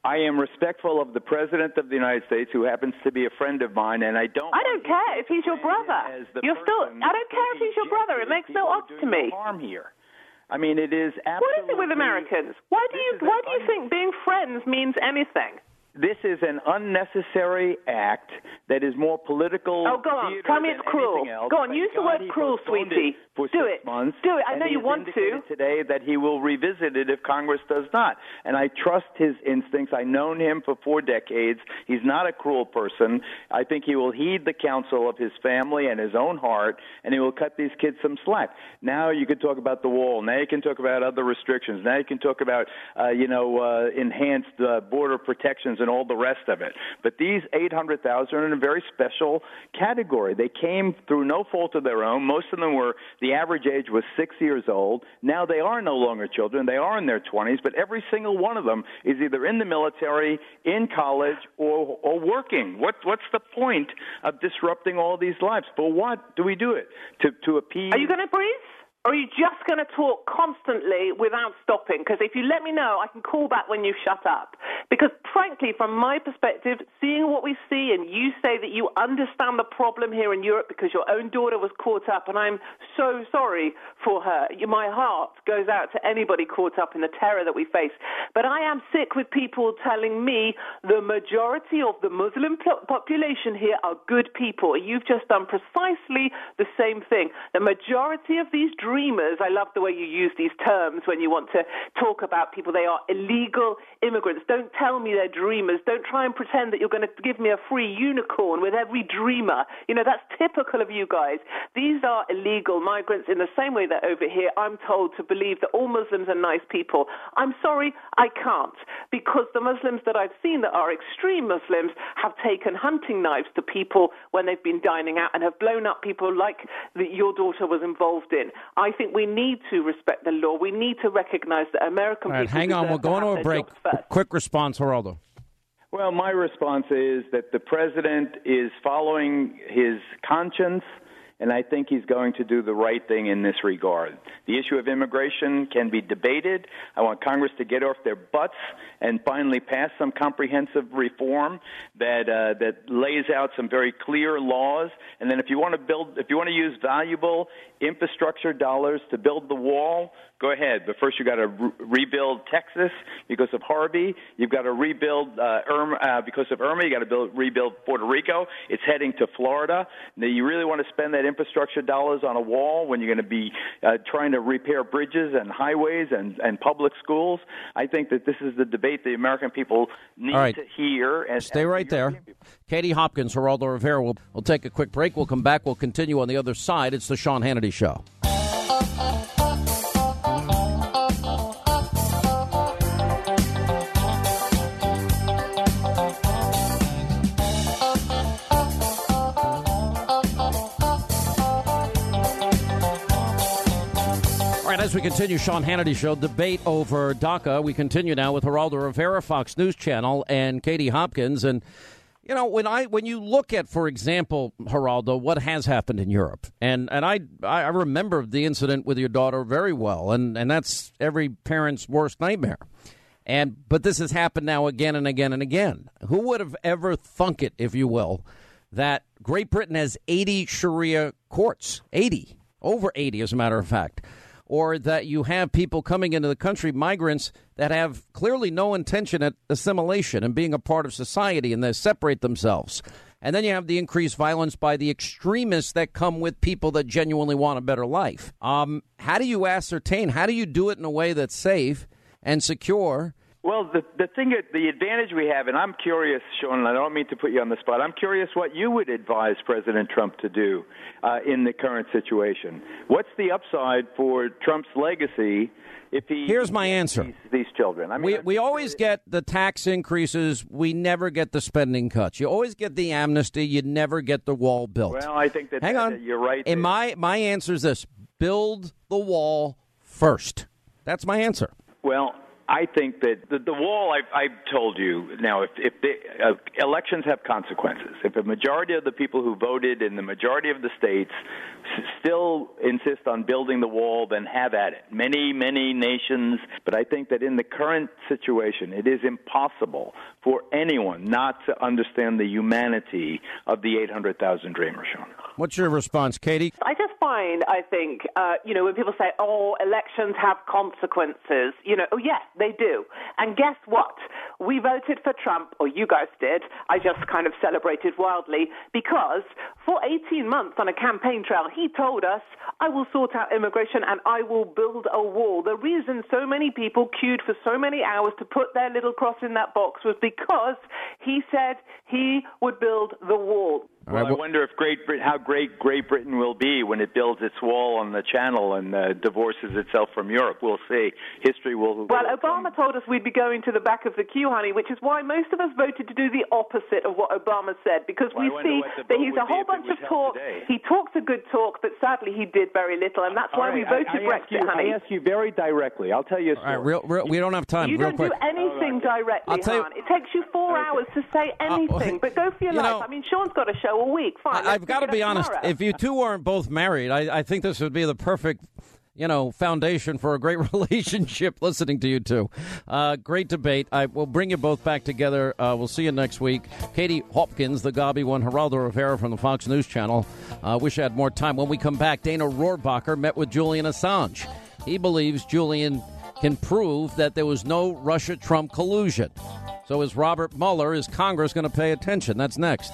Speaker 2: I am respectful of the President of the United States, who happens to be a friend of mine, and I don't.
Speaker 8: I don't care if he's your brother. You're still. I don't care if he's your brother. It makes no odds to me.
Speaker 2: Harm here. I mean, it is absolutely.
Speaker 8: What is it with Americans? Why do you Why do you think being friends means anything?
Speaker 2: This is an unnecessary act that is more political.
Speaker 8: Oh, go on. Tell me it's cruel. Go on. Use the word cruel, sweetie. Do it. Do it. I know you want to.
Speaker 2: Today that he will revisit it if Congress does not. And I trust his instincts. I've known him for four decades. He's not a cruel person. I think he will heed the counsel of his family and his own heart, and he will cut these kids some slack. Now you can talk about the wall. Now you can talk about other restrictions. Now you can talk about, uh, you know, uh, enhanced uh, border protections and all the rest of it. But these eight hundred thousand are in a very special category. They came through no fault of their own. Most of them were, the average age was six years old. Now they are no longer children. They are in their twenties, but every single one of them is either in the military, in college, or, or working. What, what's the point of disrupting all these lives? For what do we do it? To, to appease?
Speaker 8: Are you going to breathe? Or are you just going to talk constantly without stopping? Because if you let me know, I can call back when you shut up. Because frankly, from my perspective, seeing what we see, and you say that you understand the problem here in Europe because your own daughter was caught up, and I'm so sorry for her. My heart goes out to anybody caught up in the terror that we face. But I am sick with people telling me the majority of the Muslim population here are good people. You've just done precisely the same thing. The majority of these dreamers, I love the way you use these terms when you want to talk about people. They are illegal immigrants. Don't tell me they're dreamers. Don't try and pretend that you're going to give me a free unicorn with every dreamer. You know, that's typical of you guys. These are illegal migrants in the same way that over here I'm told to believe that all Muslims are nice people. I'm sorry, I can't, because the Muslims that I've seen that are extreme Muslims have taken hunting knives to people when they've been dining out and have blown up people like the, your daughter was involved in. I think we need to respect the law. We need to recognize that American
Speaker 1: All right,
Speaker 8: people
Speaker 1: hang on, we'll go into a break. Quick response, Geraldo.
Speaker 2: Well, my response is that the president is following his conscience, and I think he's going to do the right thing in this regard. The issue of immigration can be debated. I want Congress to get off their butts and finally pass some comprehensive reform that uh, that lays out some very clear laws. And then if you want to build, if you want to use valuable infrastructure dollars to build the wall, go ahead. But first, you've got to re- rebuild Texas because of Harvey. You've got to rebuild uh, Irma uh, because of Irma. You've got to build, rebuild Puerto Rico. It's heading to Florida. Now, you really want to spend that infrastructure dollars on a wall when you're going to be uh, trying to repair bridges and highways and, and public schools? I think that this is the debate the American people need
Speaker 1: All right.
Speaker 2: to hear. And,
Speaker 1: Stay
Speaker 2: and
Speaker 1: right there. Katie Hopkins, Geraldo Rivera. We'll, we'll take a quick break. We'll come back. We'll continue on the other side. It's the Sean Hannity Show. As we continue, Sean Hannity Show, debate over DACA. We continue now with Geraldo Rivera, Fox News Channel, and Katie Hopkins. And, you know, when I when you look at, for example, Geraldo, what has happened in Europe, and, and I I remember the incident with your daughter very well, and, and that's every parent's worst nightmare. And but this has happened now again and again and again. Who would have ever thunk it, if you will, that Great Britain has eighty Sharia courts, eighty, over eighty, as a matter of fact. Or that you have people coming into the country, migrants, that have clearly no intention at assimilation and being a part of society, and they separate themselves. And then you have the increased violence by the extremists that come with people that genuinely want a better life. Um, how do you ascertain? How do you do it in a way that's safe and secure?
Speaker 2: Well, the the thing, the advantage we have, and I'm curious, Sean, and I don't mean to put you on the spot, I'm curious what you would advise President Trump to do uh, in the current situation. What's the upside for Trump's legacy if he...
Speaker 1: Here's my answer.
Speaker 2: These, these children. I mean,
Speaker 1: we we always get the tax increases. We never get the spending cuts. You always get the amnesty. You never get the wall built.
Speaker 2: Well, I think that,
Speaker 1: Hang
Speaker 2: that,
Speaker 1: on.
Speaker 2: that you're right.
Speaker 1: And my, my answer is this. Build the wall first. That's my answer.
Speaker 2: Well... I think that the, the wall, I've, I've told you, now, if, if the, uh, elections have consequences, if a majority of the people who voted in the majority of the states s- still insist on building the wall, then have at it. Many, many nations, but I think that in the current situation, it is impossible for anyone not to understand the humanity of the eight hundred thousand Dreamers, Sean.
Speaker 1: What's your response, Katie?
Speaker 8: I just find, I think, uh, you know, when people say, oh, elections have consequences, you know, oh, yes, they do. And guess what? We voted for Trump, or you guys did. I just kind of celebrated wildly because for eighteen months on a campaign trail, he told us, I will sort out immigration and I will build a wall. The reason so many people queued for so many hours to put their little cross in that box was because he said he would build the wall.
Speaker 2: Well, I wonder if Great Britain, how great Great Britain will be when it builds its wall on the Channel and uh, divorces itself from Europe. We'll see. History will.
Speaker 8: Well,
Speaker 2: will
Speaker 8: Obama
Speaker 2: come.
Speaker 8: told us we'd be going to the back of the queue, honey, which is why most of us voted to do the opposite of what Obama said, because
Speaker 2: Well, I
Speaker 8: we
Speaker 2: wonder
Speaker 8: see
Speaker 2: what the
Speaker 8: that
Speaker 2: vote
Speaker 8: he's
Speaker 2: would
Speaker 8: a
Speaker 2: be
Speaker 8: whole
Speaker 2: if it
Speaker 8: bunch
Speaker 2: was
Speaker 8: of
Speaker 2: held
Speaker 8: talk.
Speaker 2: today.
Speaker 8: He talks a good talk, but sadly he did very little, and that's
Speaker 2: All
Speaker 8: why we
Speaker 2: right,
Speaker 8: voted
Speaker 2: I, I
Speaker 8: Brexit,
Speaker 2: ask you,
Speaker 8: honey.
Speaker 2: I ask you very directly. I'll tell you a story.
Speaker 1: All right, real, real, we don't have time.
Speaker 8: You
Speaker 1: real
Speaker 8: don't
Speaker 1: quick.
Speaker 8: do anything directly,
Speaker 1: I'll tell you-
Speaker 8: hon. It takes you four hours to say anything, but go for your
Speaker 1: you
Speaker 8: life.
Speaker 1: know,
Speaker 8: I mean, Sean's got a show a week. Fine,
Speaker 1: I,
Speaker 8: let's
Speaker 1: I've got to
Speaker 8: pick it
Speaker 1: be
Speaker 8: up
Speaker 1: honest.
Speaker 8: tomorrow.
Speaker 1: If you two aren't both married, I, I think this would be the perfect, you know, foundation for a great relationship. Listening to you two, uh, great debate. I will bring you both back together. Uh, we'll see you next week. Katie Hopkins, the Gabi one, Geraldo Rivera from the Fox News Channel. Uh, wish I had more time. When we come back, Dana Rohrabacher met with Julian Assange. He believes Julian can prove that there was no Russia-Trump collusion. So is Robert Mueller, is Congress going to pay attention? That's next.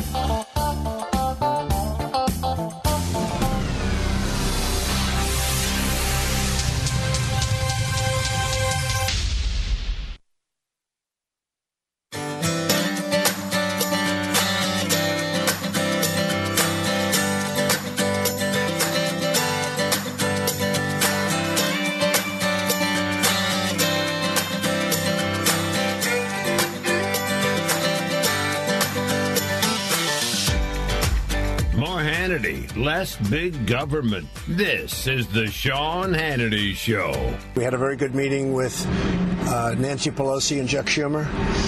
Speaker 3: More Hannity, less big government. This is the Sean Hannity Show.
Speaker 4: We had a very good meeting with uh, Nancy Pelosi and Chuck Schumer.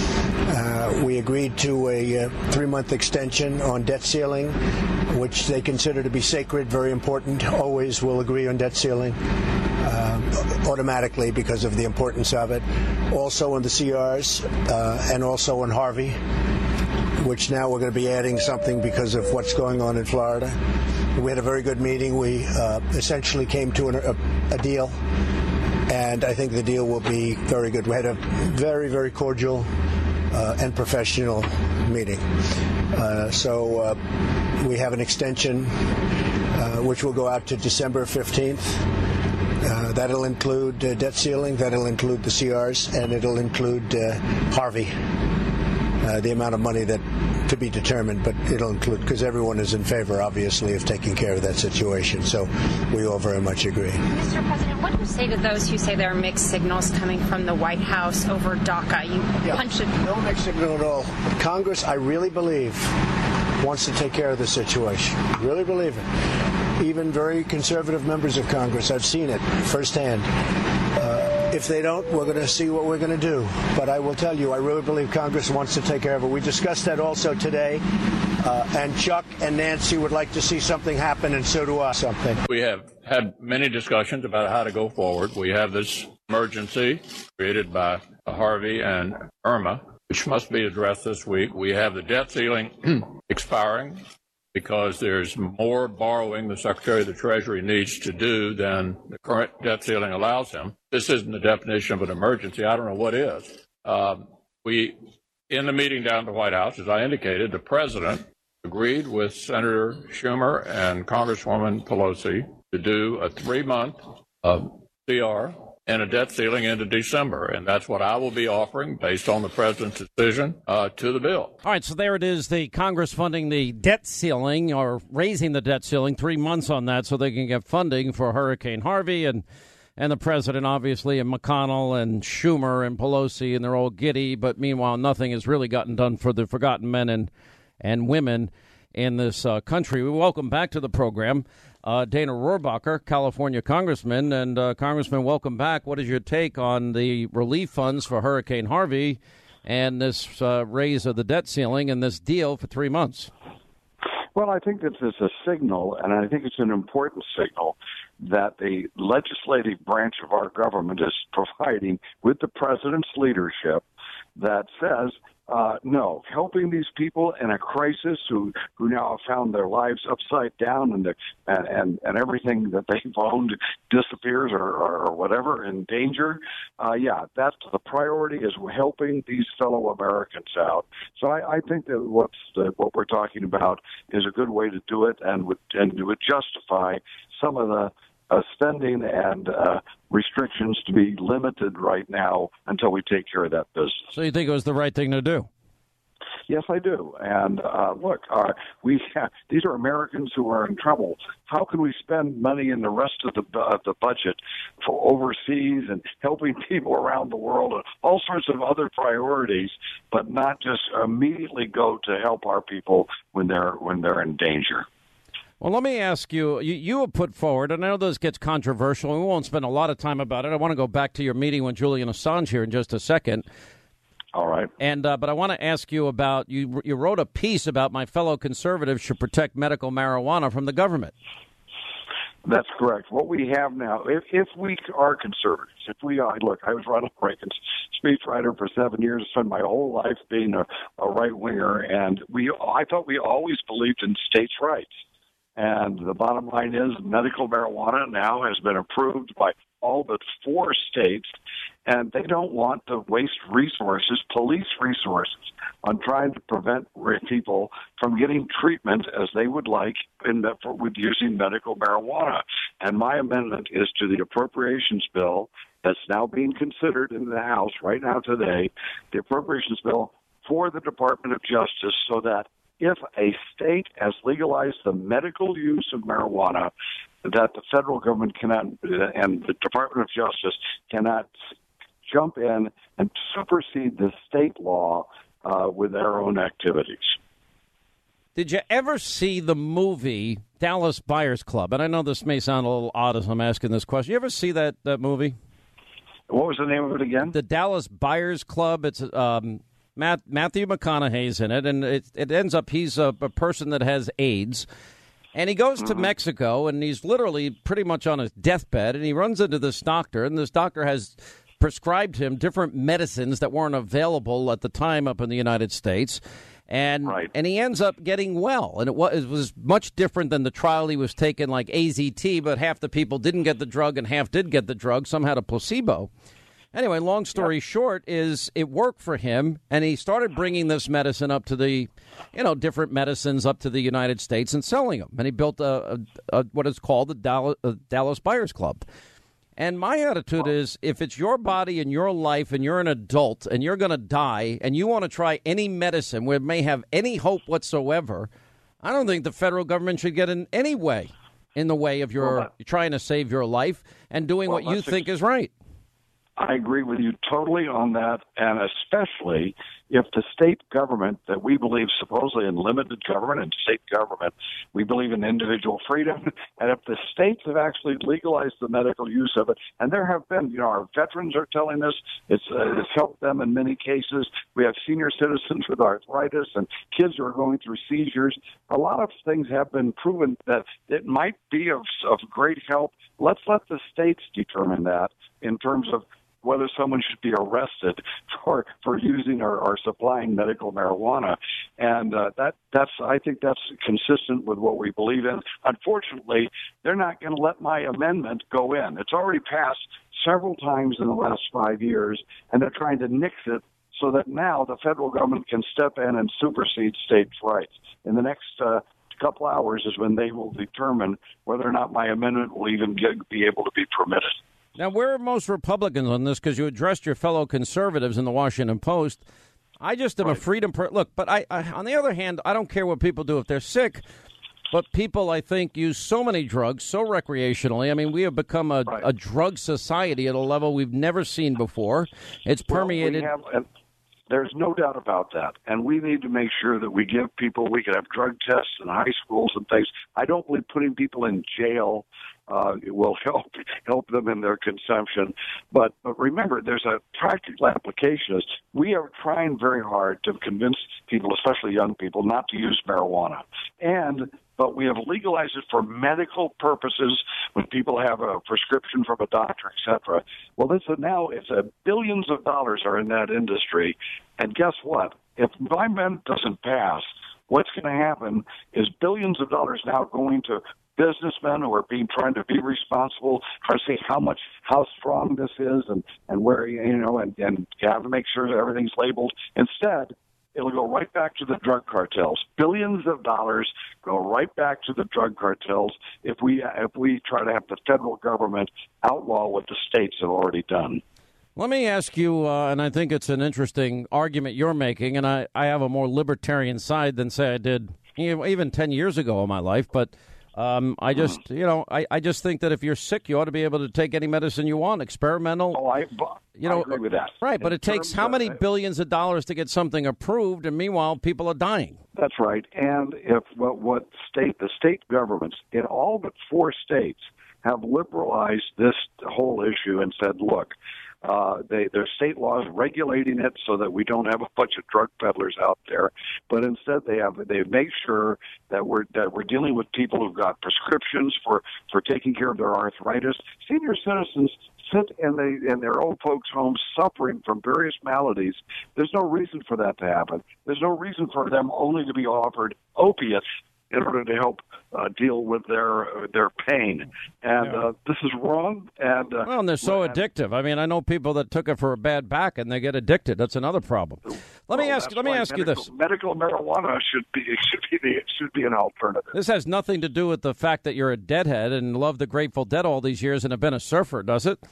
Speaker 4: Uh, we agreed to a uh, three-month extension on debt ceiling, which they consider to be sacred, very important. Always will agree on debt ceiling uh, automatically because of the importance of it. Also on the C Rs uh, and also on Harvey, which now we're going to be adding something because of what's going on in Florida. We had a very good meeting. We uh, essentially came to an, a, a deal, and I think the deal will be very good. We had a very, very cordial uh, and professional meeting. Uh, so uh, we have an extension uh, which will go out to December fifteenth. Uh, that'll include uh, debt ceiling, that'll include the C Rs, and it'll include uh, Harvey. Uh, the amount of money that to be determined, but it'll include, because everyone is in favor, obviously, of taking care of that situation. So we all very much agree.
Speaker 13: Mister President, what do you say to those who say there are mixed signals coming from the White House over DACA? You
Speaker 4: yeah,
Speaker 13: punched it.
Speaker 4: No mixed signal at all. Congress, I really believe, wants to take care of the situation. Really believe it. Even very conservative members of Congress, I've seen it firsthand. Uh, If they don't, we're going to see what we're going to do. But I will tell you, I really believe Congress wants to take care of it. We discussed that also today. Uh, and Chuck and Nancy would like to see something happen, and so do us. Something.
Speaker 14: We have had many discussions about how to go forward. We have this emergency created by Harvey and Irma, which must be addressed this week. We have the debt ceiling expiring, because there's more borrowing the Secretary of the Treasury needs to do than the current debt ceiling allows him. This isn't the definition of an emergency. I don't know what is. Um, we, in the meeting down at the White House, as I indicated, the President agreed with Senator Schumer and Congresswoman Pelosi to do a three-month uh, C R and a debt ceiling into December. And that's what I will be offering based on the president's decision uh, to the bill.
Speaker 1: All right, so there it is, the Congress funding the debt ceiling, or raising the debt ceiling, three months on that so they can get funding for Hurricane Harvey. And and the president, obviously, and McConnell and Schumer and Pelosi, and they're all giddy. But meanwhile, nothing has really gotten done for the forgotten men and, and women in this uh, country. We welcome back to the program Uh, Dana Rohrabacher, California congressman. And, uh, Congressman, welcome back. What is your take on the relief funds for Hurricane Harvey and this uh, raise of the debt ceiling and this deal for three months?
Speaker 5: Well, I think this is a signal, and I think it's an important signal, that the legislative branch of our government is providing with the president's leadership that says, uh, no, helping these people in a crisis who, who now have found their lives upside down and, the, and, and, and everything that they've owned disappears or, or, or whatever in danger. Uh, yeah, that's the priority, is helping these fellow Americans out. So I, I think that what's the, what we're talking about is a good way to do it, and would, and would justify some of the Uh, spending and uh, restrictions to be limited right now until we take care of that business.
Speaker 1: So you think it was the right thing to do?
Speaker 5: Yes, I do. And uh, look, uh, we have, these are Americans who are in trouble. How can we spend money in the rest of the uh, the budget for overseas and helping people around the world and all sorts of other priorities, but not just immediately go to help our people when they're when they're in danger?
Speaker 1: Well, let me ask you, you, you have put forward, and I know this gets controversial, and we won't spend a lot of time about it. I want to go back to your meeting with Julian Assange here in just a second.
Speaker 5: All right.
Speaker 1: And uh, but I want to ask you about, you, you wrote a piece about my fellow conservatives should protect medical marijuana from the government.
Speaker 5: That's correct. What we have now, if, if we are conservatives, if we are, look, I was Ronald Reagan's speechwriter for seven years, spent my whole life being a, a right-winger, and we, I thought we always believed in states' rights. And the bottom line is medical marijuana now has been approved by all but four states, and they don't want to waste resources, police resources, on trying to prevent people from getting treatment as they would like in the, for, with using medical marijuana. And my amendment is to the appropriations bill that's now being considered in the House right now today, the appropriations bill for the Department of Justice, so that if a state has legalized the medical use of marijuana, that the federal government cannot, and the Department of Justice cannot jump in and supersede the state law uh, with their own activities.
Speaker 1: Did you ever see the movie Dallas Buyers Club? And I know this may sound a little odd as I'm asking this question. You ever see that, that movie?
Speaker 5: What was the name of it again?
Speaker 1: The Dallas Buyers Club. It's um. Matt, Matthew McConaughey's in it, and it, it ends up he's a, a person that has AIDS, and he goes to Mexico, and he's literally pretty much on his deathbed, and he runs into this doctor, and this doctor has prescribed him different medicines that weren't available at the time up in the United States, and
Speaker 5: right.
Speaker 1: and he ends up getting well, and it was, it was much different than the trial he was taking, like A Z T, but half the people didn't get the drug and half did get the drug. Some had a placebo. Anyway, long story yep. short is it worked for him, and he started bringing this medicine up to the, you know, different medicines up to the United States and selling them. And he built a, a, a what is called the Dallas, a Dallas Buyers Club. And my attitude is, if it's your body and your life and you're an adult and you're going to die and you want to try any medicine where it may have any hope whatsoever, I don't think the federal government should get in any way in the way of your well, trying to save your life and doing well, what you think ex- is right.
Speaker 5: I agree with you totally on that, and especially if the state government that we believe supposedly in limited government and state government, we believe in individual freedom, and if the states have actually legalized the medical use of it, and there have been, you know, our veterans are telling us it's, uh, it's helped them in many cases. We have senior citizens with arthritis and kids who are going through seizures. A lot of things have been proven that it might be of, of great help. Let's let the states determine that in terms of whether someone should be arrested for for using or, or supplying medical marijuana, and uh, that that's I think that's consistent with what we believe in. Unfortunately, they're not going to let my amendment go in. It's already passed several times in the last five years, and they're trying to nix it so that now the federal government can step in and supersede states' rights. In the next uh, couple hours is when they will determine whether or not my amendment will even get, be able to be permitted.
Speaker 1: Now, where are most Republicans on this? Because you addressed your fellow conservatives in the Washington Post. I just am right. a freedom per- look. But I, I, on the other hand, I don't care what people do if they're sick. But people, I think, use so many drugs so recreationally. I mean, we have become a,
Speaker 5: right.
Speaker 1: a drug society at a level we've never seen before. It's permeated.
Speaker 5: Well, we have, There's no doubt about that. And we need to make sure that we give people, we can have drug tests in high schools and things. I don't believe putting people in jail uh, will help help them in their consumption. But, but remember, there's a practical application. We are trying very hard to convince people, especially young people, not to use marijuana. And but we have legalized it for medical purposes when people have a prescription from a doctor, et cetera. Well, this is now it's a billions of dollars are in that industry, and guess what? If my amendment doesn't pass, what's going to happen is billions of dollars now going to businessmen who are being trying to be responsible, trying to see how much, how strong this is, and and where you know, and and have to make sure that everything's labeled. Instead, it'll go right back to the drug cartels. Billions of dollars go right back to the drug cartels if we if we try to have the federal government outlaw what the states have already done.
Speaker 1: Let me ask you, uh, and I think it's an interesting argument you're making, and I, I have a more libertarian side than, say, I did even ten years ago in my life, but um, I just, you know, I, I just think that if you're sick, you ought to be able to take any medicine you want, experimental.
Speaker 5: Oh, I,
Speaker 1: you know,
Speaker 5: I agree with that.
Speaker 1: Right, but
Speaker 5: In
Speaker 1: it takes how many
Speaker 5: of,
Speaker 1: billions of dollars to get something approved, and meanwhile, people are dying.
Speaker 5: That's right. And if what, what state, the state governments in all but four states have liberalized this whole issue and said, look, Uh, they, their state laws regulating it so that we don't have a bunch of drug peddlers out there, but instead they have they make sure that we're that we're dealing with people who've got prescriptions for, for taking care of their arthritis. Senior citizens sit in the in their old folks' homes suffering from various maladies. There's no reason for that to happen. There's no reason for them only to be offered opiates in order to help uh, deal with their uh, their pain. And
Speaker 1: Yeah.
Speaker 5: uh, this is wrong. And uh,
Speaker 1: Well, and they're so
Speaker 5: and-
Speaker 1: addictive. I mean, I know people that took it for a bad back and they get addicted. That's another problem. Let me
Speaker 5: Well,
Speaker 1: ask.
Speaker 5: that's
Speaker 1: Let me
Speaker 5: why
Speaker 1: ask you
Speaker 5: medical,
Speaker 1: this.
Speaker 5: Medical marijuana should be should be the, should be an alternative.
Speaker 1: This has nothing to do with the fact that you're a deadhead and love the Grateful Dead all these years and have been a surfer, does it?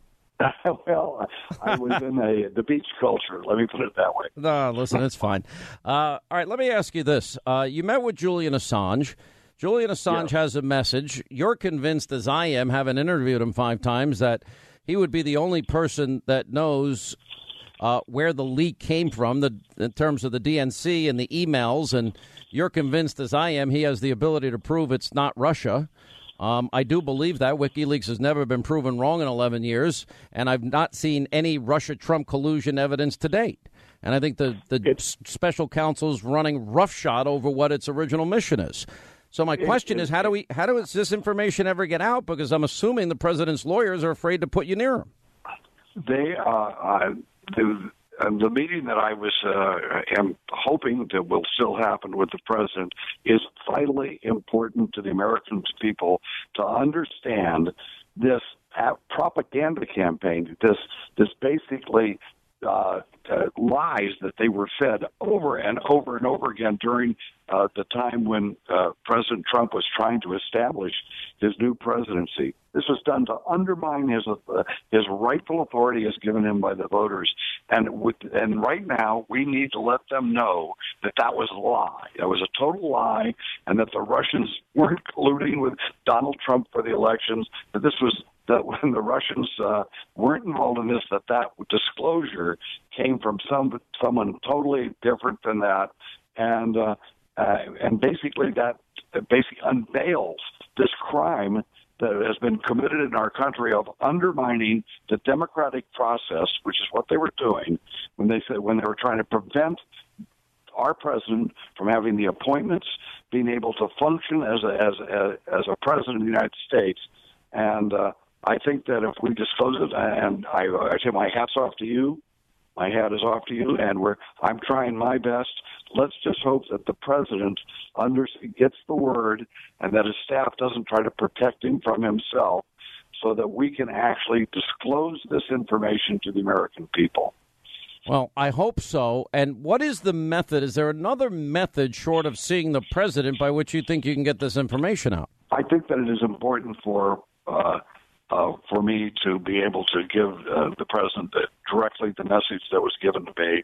Speaker 5: Well, I was in a, the beach culture. Let me put it that way.
Speaker 1: No, listen, it's fine. Uh, all right, let me ask you this. Uh, you met with Julian Assange. Julian Assange has a message. You're convinced, as I am, having interviewed him five times, that he would be the only person that knows uh, where the leak came from the, in terms of the D N C and the emails. And you're convinced, as I am, he has the ability to prove it's not Russia. Um, I do believe that. WikiLeaks has never been proven wrong in eleven years, and I've not seen any Russia-Trump collusion evidence to date. And I think the, the s- special counsel's running roughshod over what its original mission is. So my question is, how do we, how does this information ever get out? Because I'm assuming the president's lawyers are afraid to put you near him.
Speaker 5: They uh, uh, the, uh, the meeting that I was uh, am hoping that will still happen with the president is vitally important to the American people to understand this uh, propaganda campaign. This this basically. Uh, uh, lies that they were fed over and over and over again during uh, the time when uh, President Trump was trying to establish his new presidency. This was done to undermine his uh, his rightful authority as given him by the voters. And with, and right now, we need to let them know that that was a lie. That was a total lie, and that the Russians weren't colluding with Donald Trump for the elections, that this was that when the Russians uh, weren't involved in this, that that disclosure came from some someone totally different than that, and uh, uh, and basically that basically unveils this crime that has been committed in our country of undermining the democratic process, which is what they were doing when they said when they were trying to prevent our president from having the appointments, being able to function as a as a, as a president of the United States, and. Uh, I think that if we disclose it, and I, I say my hat's off to you, my hat is off to you, and we're I'm trying my best. Let's just hope that the president under, gets the word and that his staff doesn't try to protect him from himself, so that we can actually disclose this information to the American people.
Speaker 1: Well, I hope so. And what is the method? Is there another method short of seeing the president by which you think you can get this information out?
Speaker 5: I think that it is important for uh, uh, for me to be able to give uh, the president the, directly the message that was given to me,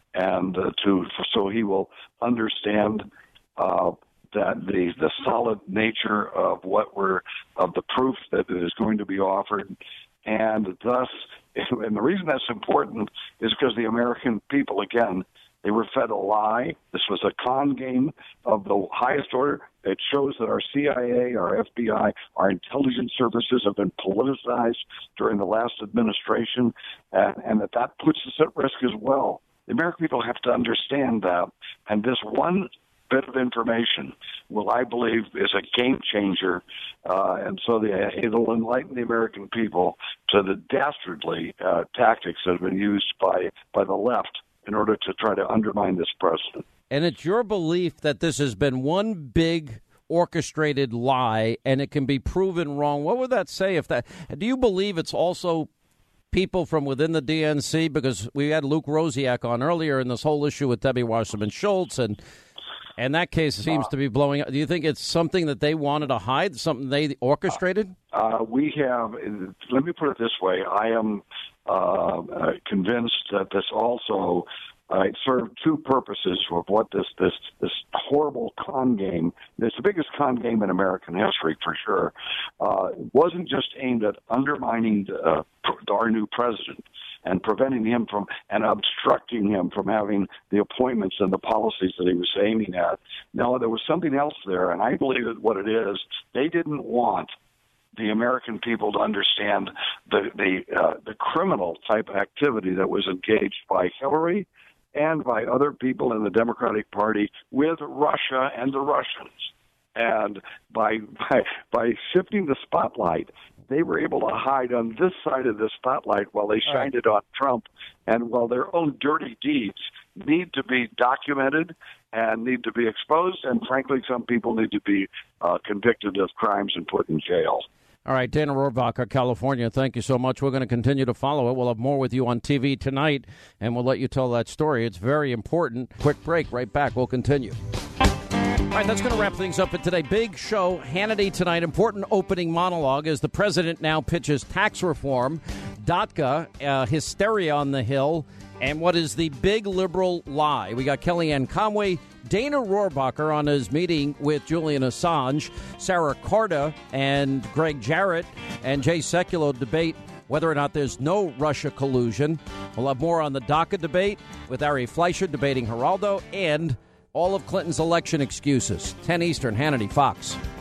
Speaker 5: and uh, to so he will understand uh, that the the solid nature of what we're of the proof that is going to be offered, and thus, and the reason that's important is because the American people, again, they were fed a lie. This was a con game of the highest order. It shows that our C I A, our F B I, our intelligence services have been politicized during the last administration, and, and that that puts us at risk as well. The American people have to understand that, and this one bit of information will, I believe, is a game changer, uh, and so the, it'll enlighten the American people to the dastardly uh, tactics that have been used by, by the left in order to try to undermine this president.
Speaker 1: And it's your belief that this has been one big orchestrated lie and it can be proven wrong. What would that say if that, do you believe it's also people from within the D N C? Because we had Luke Rosiak on earlier in this whole issue with Debbie Wasserman Schultz, and and that case seems uh, to be blowing up. Do you think it's something that they wanted to hide, something they orchestrated?
Speaker 5: Uh, we have, let me put it this way, I am uh, convinced that this also uh, served two purposes of what this, this, this horrible con game, it's the biggest con game in American history for sure, uh, it wasn't just aimed at undermining uh, our new president and preventing him from, and obstructing him from having the appointments and the policies that he was aiming at. No, there was something else there, and I believe that what it is, they didn't want the American people to understand the the, uh, the criminal type activity that was engaged by Hillary and by other people in the Democratic Party with Russia and the Russians. And by by, by shifting the spotlight, they were able to hide on this side of the spotlight while they shined it on Trump. And while their own dirty deeds need to be documented and need to be exposed, and frankly, some people need to be uh, convicted of crimes and put in jail.
Speaker 1: All right, Dana Rohrabacher, California, thank you so much. We're going to continue to follow it. We'll have more with you on T V tonight, and we'll let you tell that story. It's very important. Quick break, right back. We'll continue. All right, that's going to wrap things up for today. Big show, Hannity tonight. Important opening monologue as the president now pitches tax reform, DACA, uh, hysteria on the Hill, and what is the big liberal lie. We got Kellyanne Conway, Dana Rohrabacher on his meeting with Julian Assange, Sarah Carta and Greg Jarrett, and Jay Sekulow debate whether or not there's no Russia collusion. We'll have more on the DACA debate with Ari Fleischer debating Geraldo, and all of Clinton's election excuses. ten Eastern, Hannity, Fox.